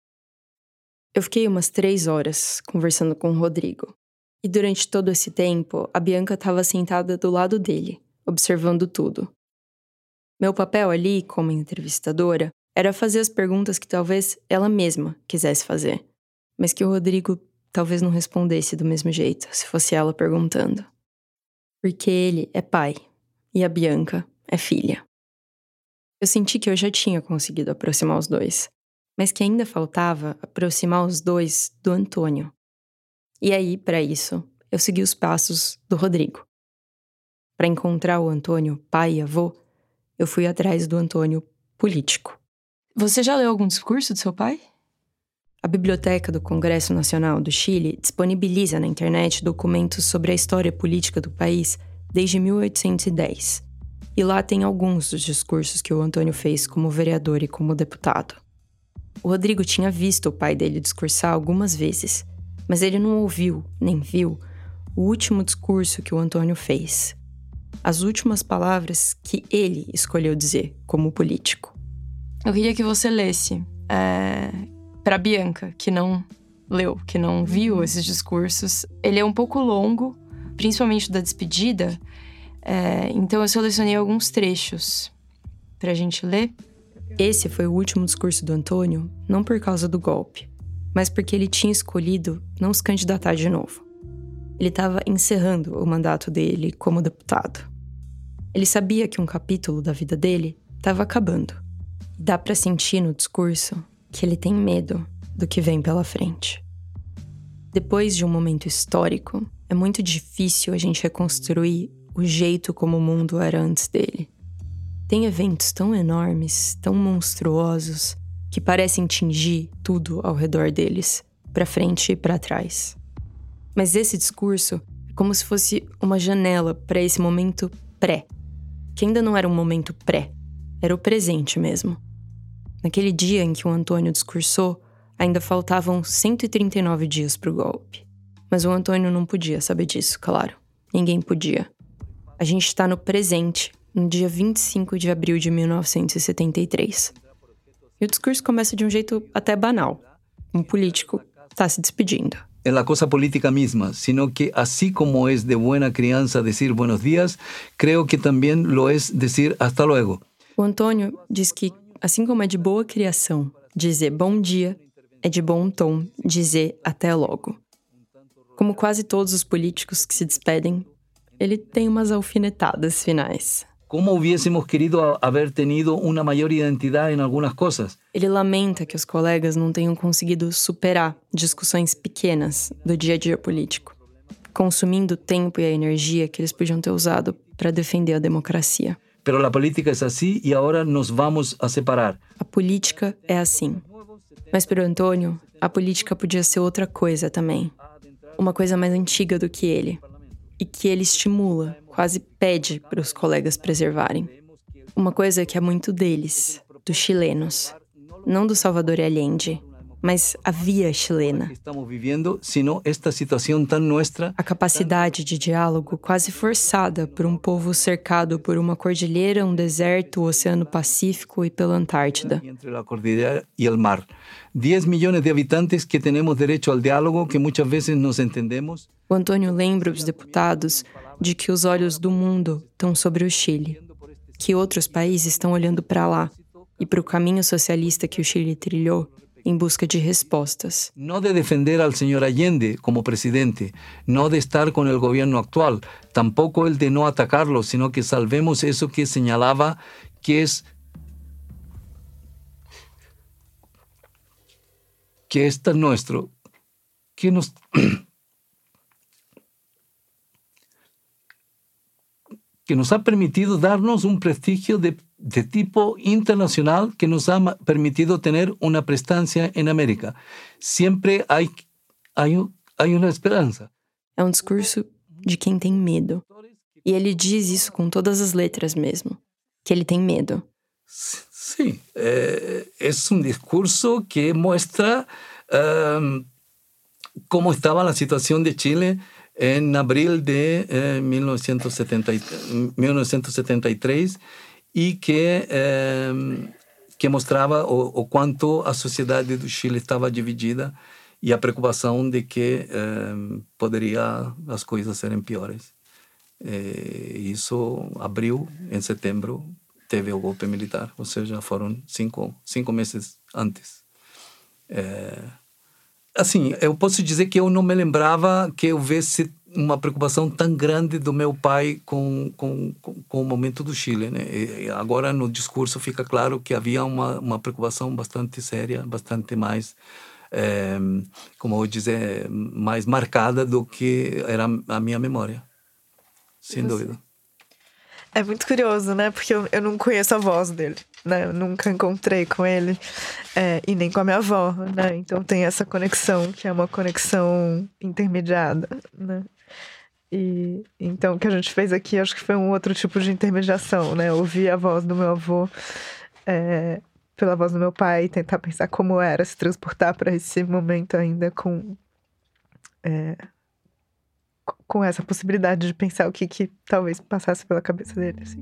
Eu fiquei umas 3 horas conversando com o Rodrigo, e durante todo esse tempo, a Bianca estava sentada do lado dele, observando tudo. Meu papel ali, como entrevistadora, era fazer as perguntas que talvez ela mesma quisesse fazer, mas que o Rodrigo talvez não respondesse do mesmo jeito, se fosse ela perguntando. Porque ele é pai, e a Bianca é filha. Eu senti que eu já tinha conseguido aproximar os dois, mas que ainda faltava aproximar os dois do Antônio. E aí, para isso, eu segui os passos do Rodrigo. Para encontrar o Antônio, pai e avô, eu fui atrás do Antônio político. Você já leu algum discurso do seu pai? A Biblioteca do Congresso Nacional do Chile disponibiliza na internet documentos sobre a história política do país desde 1810. E lá tem alguns dos discursos que o Antônio fez como vereador e como deputado. O Rodrigo tinha visto o pai dele discursar algumas vezes, mas ele não ouviu, nem viu, o último discurso que o Antônio fez. As últimas palavras que ele escolheu dizer como político. Eu queria que você lesse para Bianca, que não leu, que não viu esses discursos. Ele é um pouco longo, principalmente da despedida. Então eu selecionei alguns trechos pra gente ler. Esse foi o último discurso do Antônio, não por causa do golpe, mas porque ele tinha escolhido não se candidatar de novo. Ele estava encerrando o mandato dele como deputado. Ele sabia que um capítulo da vida dele estava acabando. Dá pra sentir no discurso que ele tem medo do que vem pela frente. Depois de um momento histórico, é muito difícil a gente reconstruir o jeito como o mundo era antes dele. Tem eventos tão enormes, tão monstruosos, que parecem tingir tudo ao redor deles, para frente e para trás. Mas esse discurso é como se fosse uma janela para esse momento pré, que ainda não era um momento pré, era o presente mesmo. Naquele dia em que o Antônio discursou, ainda faltavam 139 dias para o golpe. Mas o Antônio não podia saber disso, claro. Ninguém podia. A gente está no presente, no dia 25 de abril de 1973. E o discurso começa de um jeito até banal. Um político está se despedindo. É a coisa política mesma, sino que assim como é de buena criança dizer buenos días, creio que também lo é dizer hasta luego. O Antônio diz que, assim como é de boa criação dizer bom dia, é de bom tom dizer até logo. Como quase todos os políticos que se despedem, ele tem umas alfinetadas finais. Como hubiésemos querido haber tenido uma maior identidade em algumas coisas. Ele lamenta que os colegas não tenham conseguido superar discussões pequenas do dia a dia político, consumindo o tempo e a energia que eles podiam ter usado para defender a democracia. Pero a política é assim e agora nos vamos a separar. A política é assim. Mas para o Antônio, a política podia ser outra coisa também. uma coisa mais antiga do que ele, e que ele estimula, quase pede para os colegas preservarem. Uma coisa que é muito deles, dos chilenos, não do Salvador Allende, mas a via chilena. A capacidade de diálogo quase forçada por um povo cercado por uma cordilheira, um deserto, o Oceano Pacífico e pela Antártida. Entre a cordilheira e o mar. 10 milhões de habitantes que temos direito ao diálogo, que muitas vezes nos entendemos. O Antônio lembra os deputados de que os olhos do mundo estão sobre o Chile, que outros países estão olhando para lá e para o caminho socialista que o Chile trilhou em busca de respostas. Não de defender ao senhor Allende como presidente, não de estar com o governo atual, tampouco el de não atacá-lo, sino que salvemos isso que señalava que é tan nuestro, que nos ha permitido darnos um prestígio de tipo internacional, que nos ha permitido ter uma prestância em América. Sempre há uma esperança. É um discurso de quem tem medo. E ele diz isso com todas as letras mesmo, que ele tem medo. Sim, é um discurso que mostra como estava a situação de Chile em abril de 1973 e que mostrava o quanto a sociedade do Chile estava dividida e a preocupação de que poderia as coisas serem piores. Isso abriu, em setembro, teve o golpe militar, ou seja, foram cinco meses antes. Assim, eu posso dizer que eu não me lembrava que houvesse uma preocupação tão grande do meu pai com o momento do Chile, né? E agora no discurso fica claro que havia uma preocupação bastante séria, bastante mais, como eu vou dizer, mais marcada do que era a minha memória, sem dúvida. É muito curioso, né? Porque eu não conheço a voz dele, né? Eu nunca encontrei com ele, e nem com a minha avó, né? Então tem essa conexão, que é uma conexão intermediada, né? E então o que a gente fez aqui, acho que foi um outro tipo de intermediação, né? Ouvir a voz do meu avô pela voz do meu pai e tentar pensar como era se transportar para esse momento ainda com essa possibilidade de pensar o que talvez passasse pela cabeça dele, assim.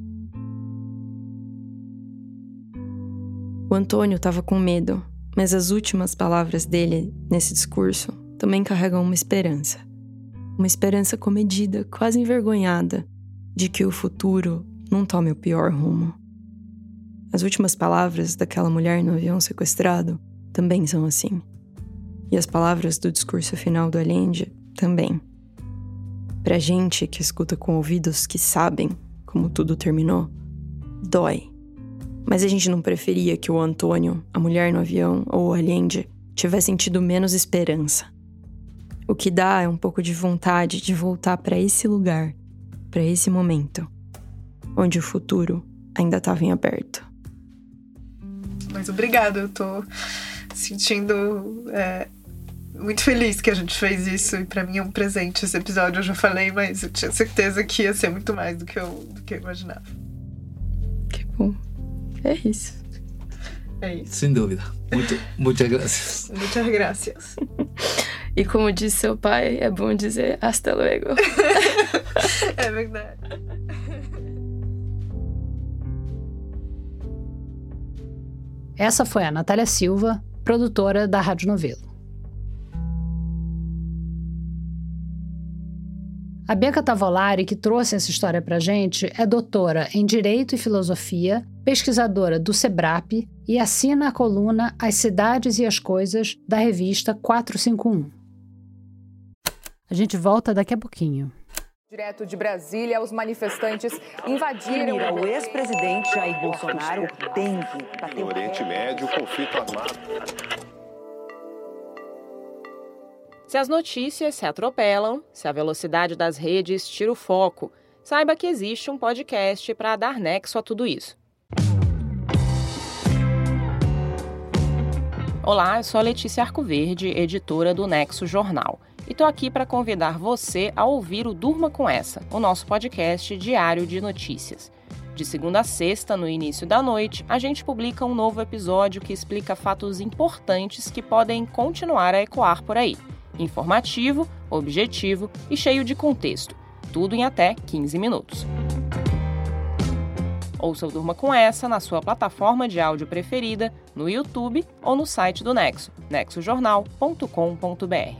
O Antônio estava com medo, mas as últimas palavras dele nesse discurso também carregam uma esperança. Uma esperança comedida, quase envergonhada, de que o futuro não tome o pior rumo. As últimas palavras daquela mulher no avião sequestrado também são assim. E as palavras do discurso final do Allende também. Pra gente que escuta com ouvidos que sabem como tudo terminou, dói. Mas a gente não preferia que o Antônio, a mulher no avião ou o Allende tivessem tido menos esperança. O que dá é um pouco de vontade de voltar para esse lugar, para esse momento, onde o futuro ainda estava em aberto. Mas obrigada, eu tô sentindo muito feliz que a gente fez isso, e pra mim é um presente esse episódio. Eu já falei, mas eu tinha certeza que ia ser muito mais do que eu imaginava. Que bom. É isso. É isso. Sem dúvida. Muitas graças. Muitas graças. E como disse seu pai, é bom dizer hasta luego. É verdade. Essa foi a Natália Silva, produtora da Rádio Novelo. A Bianca Tavolari, que trouxe essa história pra gente, é doutora em Direito e Filosofia, pesquisadora do SEBRAP e assina a coluna As Cidades e as Coisas da revista 451. A gente volta daqui a pouquinho. Direto de Brasília, os manifestantes invadiram... O ex-presidente Jair Bolsonaro tem que bater no Oriente Médio, conflito armado. Se as notícias se atropelam, se a velocidade das redes tira o foco, saiba que existe um podcast para dar nexo a tudo isso. Olá, eu sou a Letícia Arcoverde, editora do Nexo Jornal. e tô aqui para convidar você a ouvir o Durma Com Essa, o nosso podcast diário de notícias. De segunda a sexta, no início da noite, a gente publica um novo episódio que explica fatos importantes que podem continuar a ecoar por aí. Informativo, objetivo e cheio de contexto. Tudo em até 15 minutos. Ouça o Durma Com Essa na sua plataforma de áudio preferida, no YouTube ou no site do Nexo, nexojornal.com.br.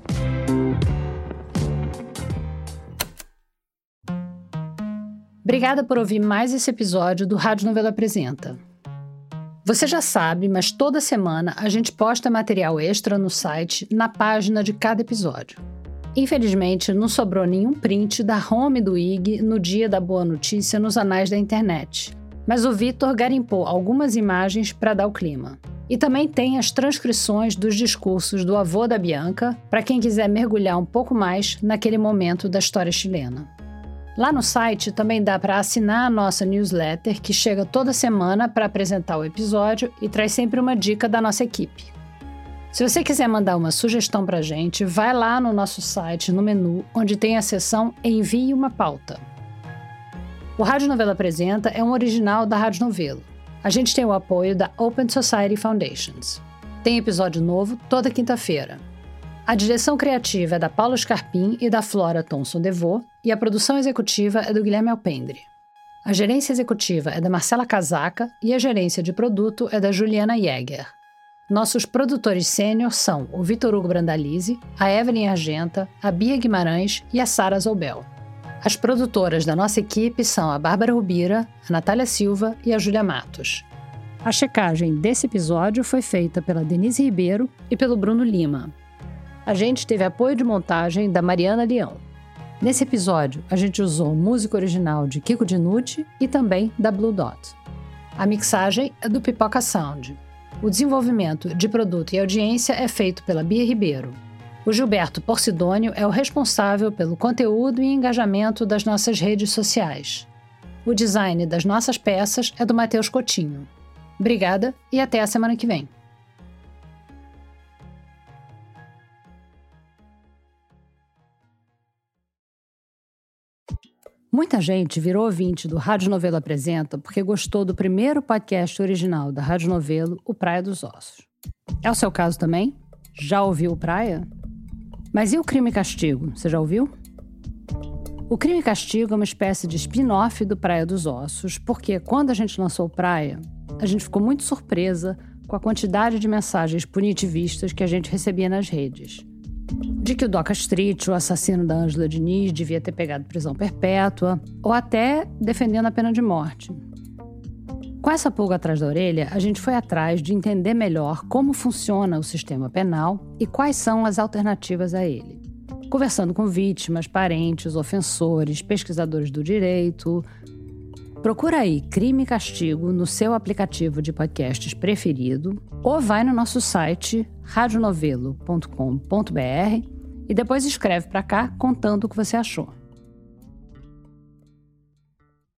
Obrigada por ouvir mais esse episódio do Rádio Novela Apresenta. Você já sabe, mas toda semana a gente posta material extra no site, na página de cada episódio. Infelizmente, não sobrou nenhum print da home do IG no dia da boa notícia nos anais da internet. Mas o Vitor garimpou algumas imagens para dar o clima. E também tem as transcrições dos discursos do avô da Bianca, para quem quiser mergulhar um pouco mais naquele momento da história chilena. Lá no site também dá para assinar a nossa newsletter, que chega toda semana para apresentar o episódio e traz sempre uma dica da nossa equipe. Se você quiser mandar uma sugestão para a gente, vai lá no nosso site, no menu, onde tem a seção Envie uma pauta. O Rádio Novela Apresenta é um original da Rádio Novelo. A gente tem o apoio da Open Society Foundations. Tem episódio novo toda quinta-feira. A direção criativa é da Paula Scarpim e da Flora Thomson-Devaux, e a produção executiva é do Guilherme Alpendre. A gerência executiva é da Marcela Casaca e a gerência de produto é da Juliana Jäger. Nossos produtores sênior são o Vitor Hugo Brandalize, a Evelyn Argenta, a Bia Guimarães e a Sara Zoubel. As produtoras da nossa equipe são a Bárbara Rubira, a Natália Silva e a Júlia Matos. A checagem desse episódio foi feita pela Denise Ribeiro e pelo Bruno Lima. A gente teve apoio de montagem da Mariana Leão. Nesse episódio, a gente usou música original de Kiko Dinucci e também da Blue Dot. A mixagem é do Pipoca Sound. O desenvolvimento de produto e audiência é feito pela Bia Ribeiro. O Gilberto Porcidônio é o responsável pelo conteúdo e engajamento das nossas redes sociais. O design das nossas peças é do Matheus Coutinho. Obrigada e até a semana que vem. Muita gente virou ouvinte do Rádio Novelo Apresenta porque gostou do primeiro podcast original da Rádio Novelo, o Praia dos Ossos. É o seu caso também? Já ouviu o Praia? Mas e o Crime e Castigo? Você já ouviu? O Crime e Castigo é uma espécie de spin-off do Praia dos Ossos, porque quando a gente lançou o Praia, a gente ficou muito surpresa com a quantidade de mensagens punitivistas que a gente recebia nas redes. De que o Doca Street, o assassino da Ângela Diniz, devia ter pegado prisão perpétua, ou até defendendo a pena de morte. Com essa pulga atrás da orelha, a gente foi atrás de entender melhor como funciona o sistema penal e quais são as alternativas a ele. Conversando com vítimas, parentes, ofensores, pesquisadores do direito. Procura aí Crime e Castigo no seu aplicativo de podcasts preferido ou vai no nosso site radionovelo.com.br e depois escreve para cá contando o que você achou.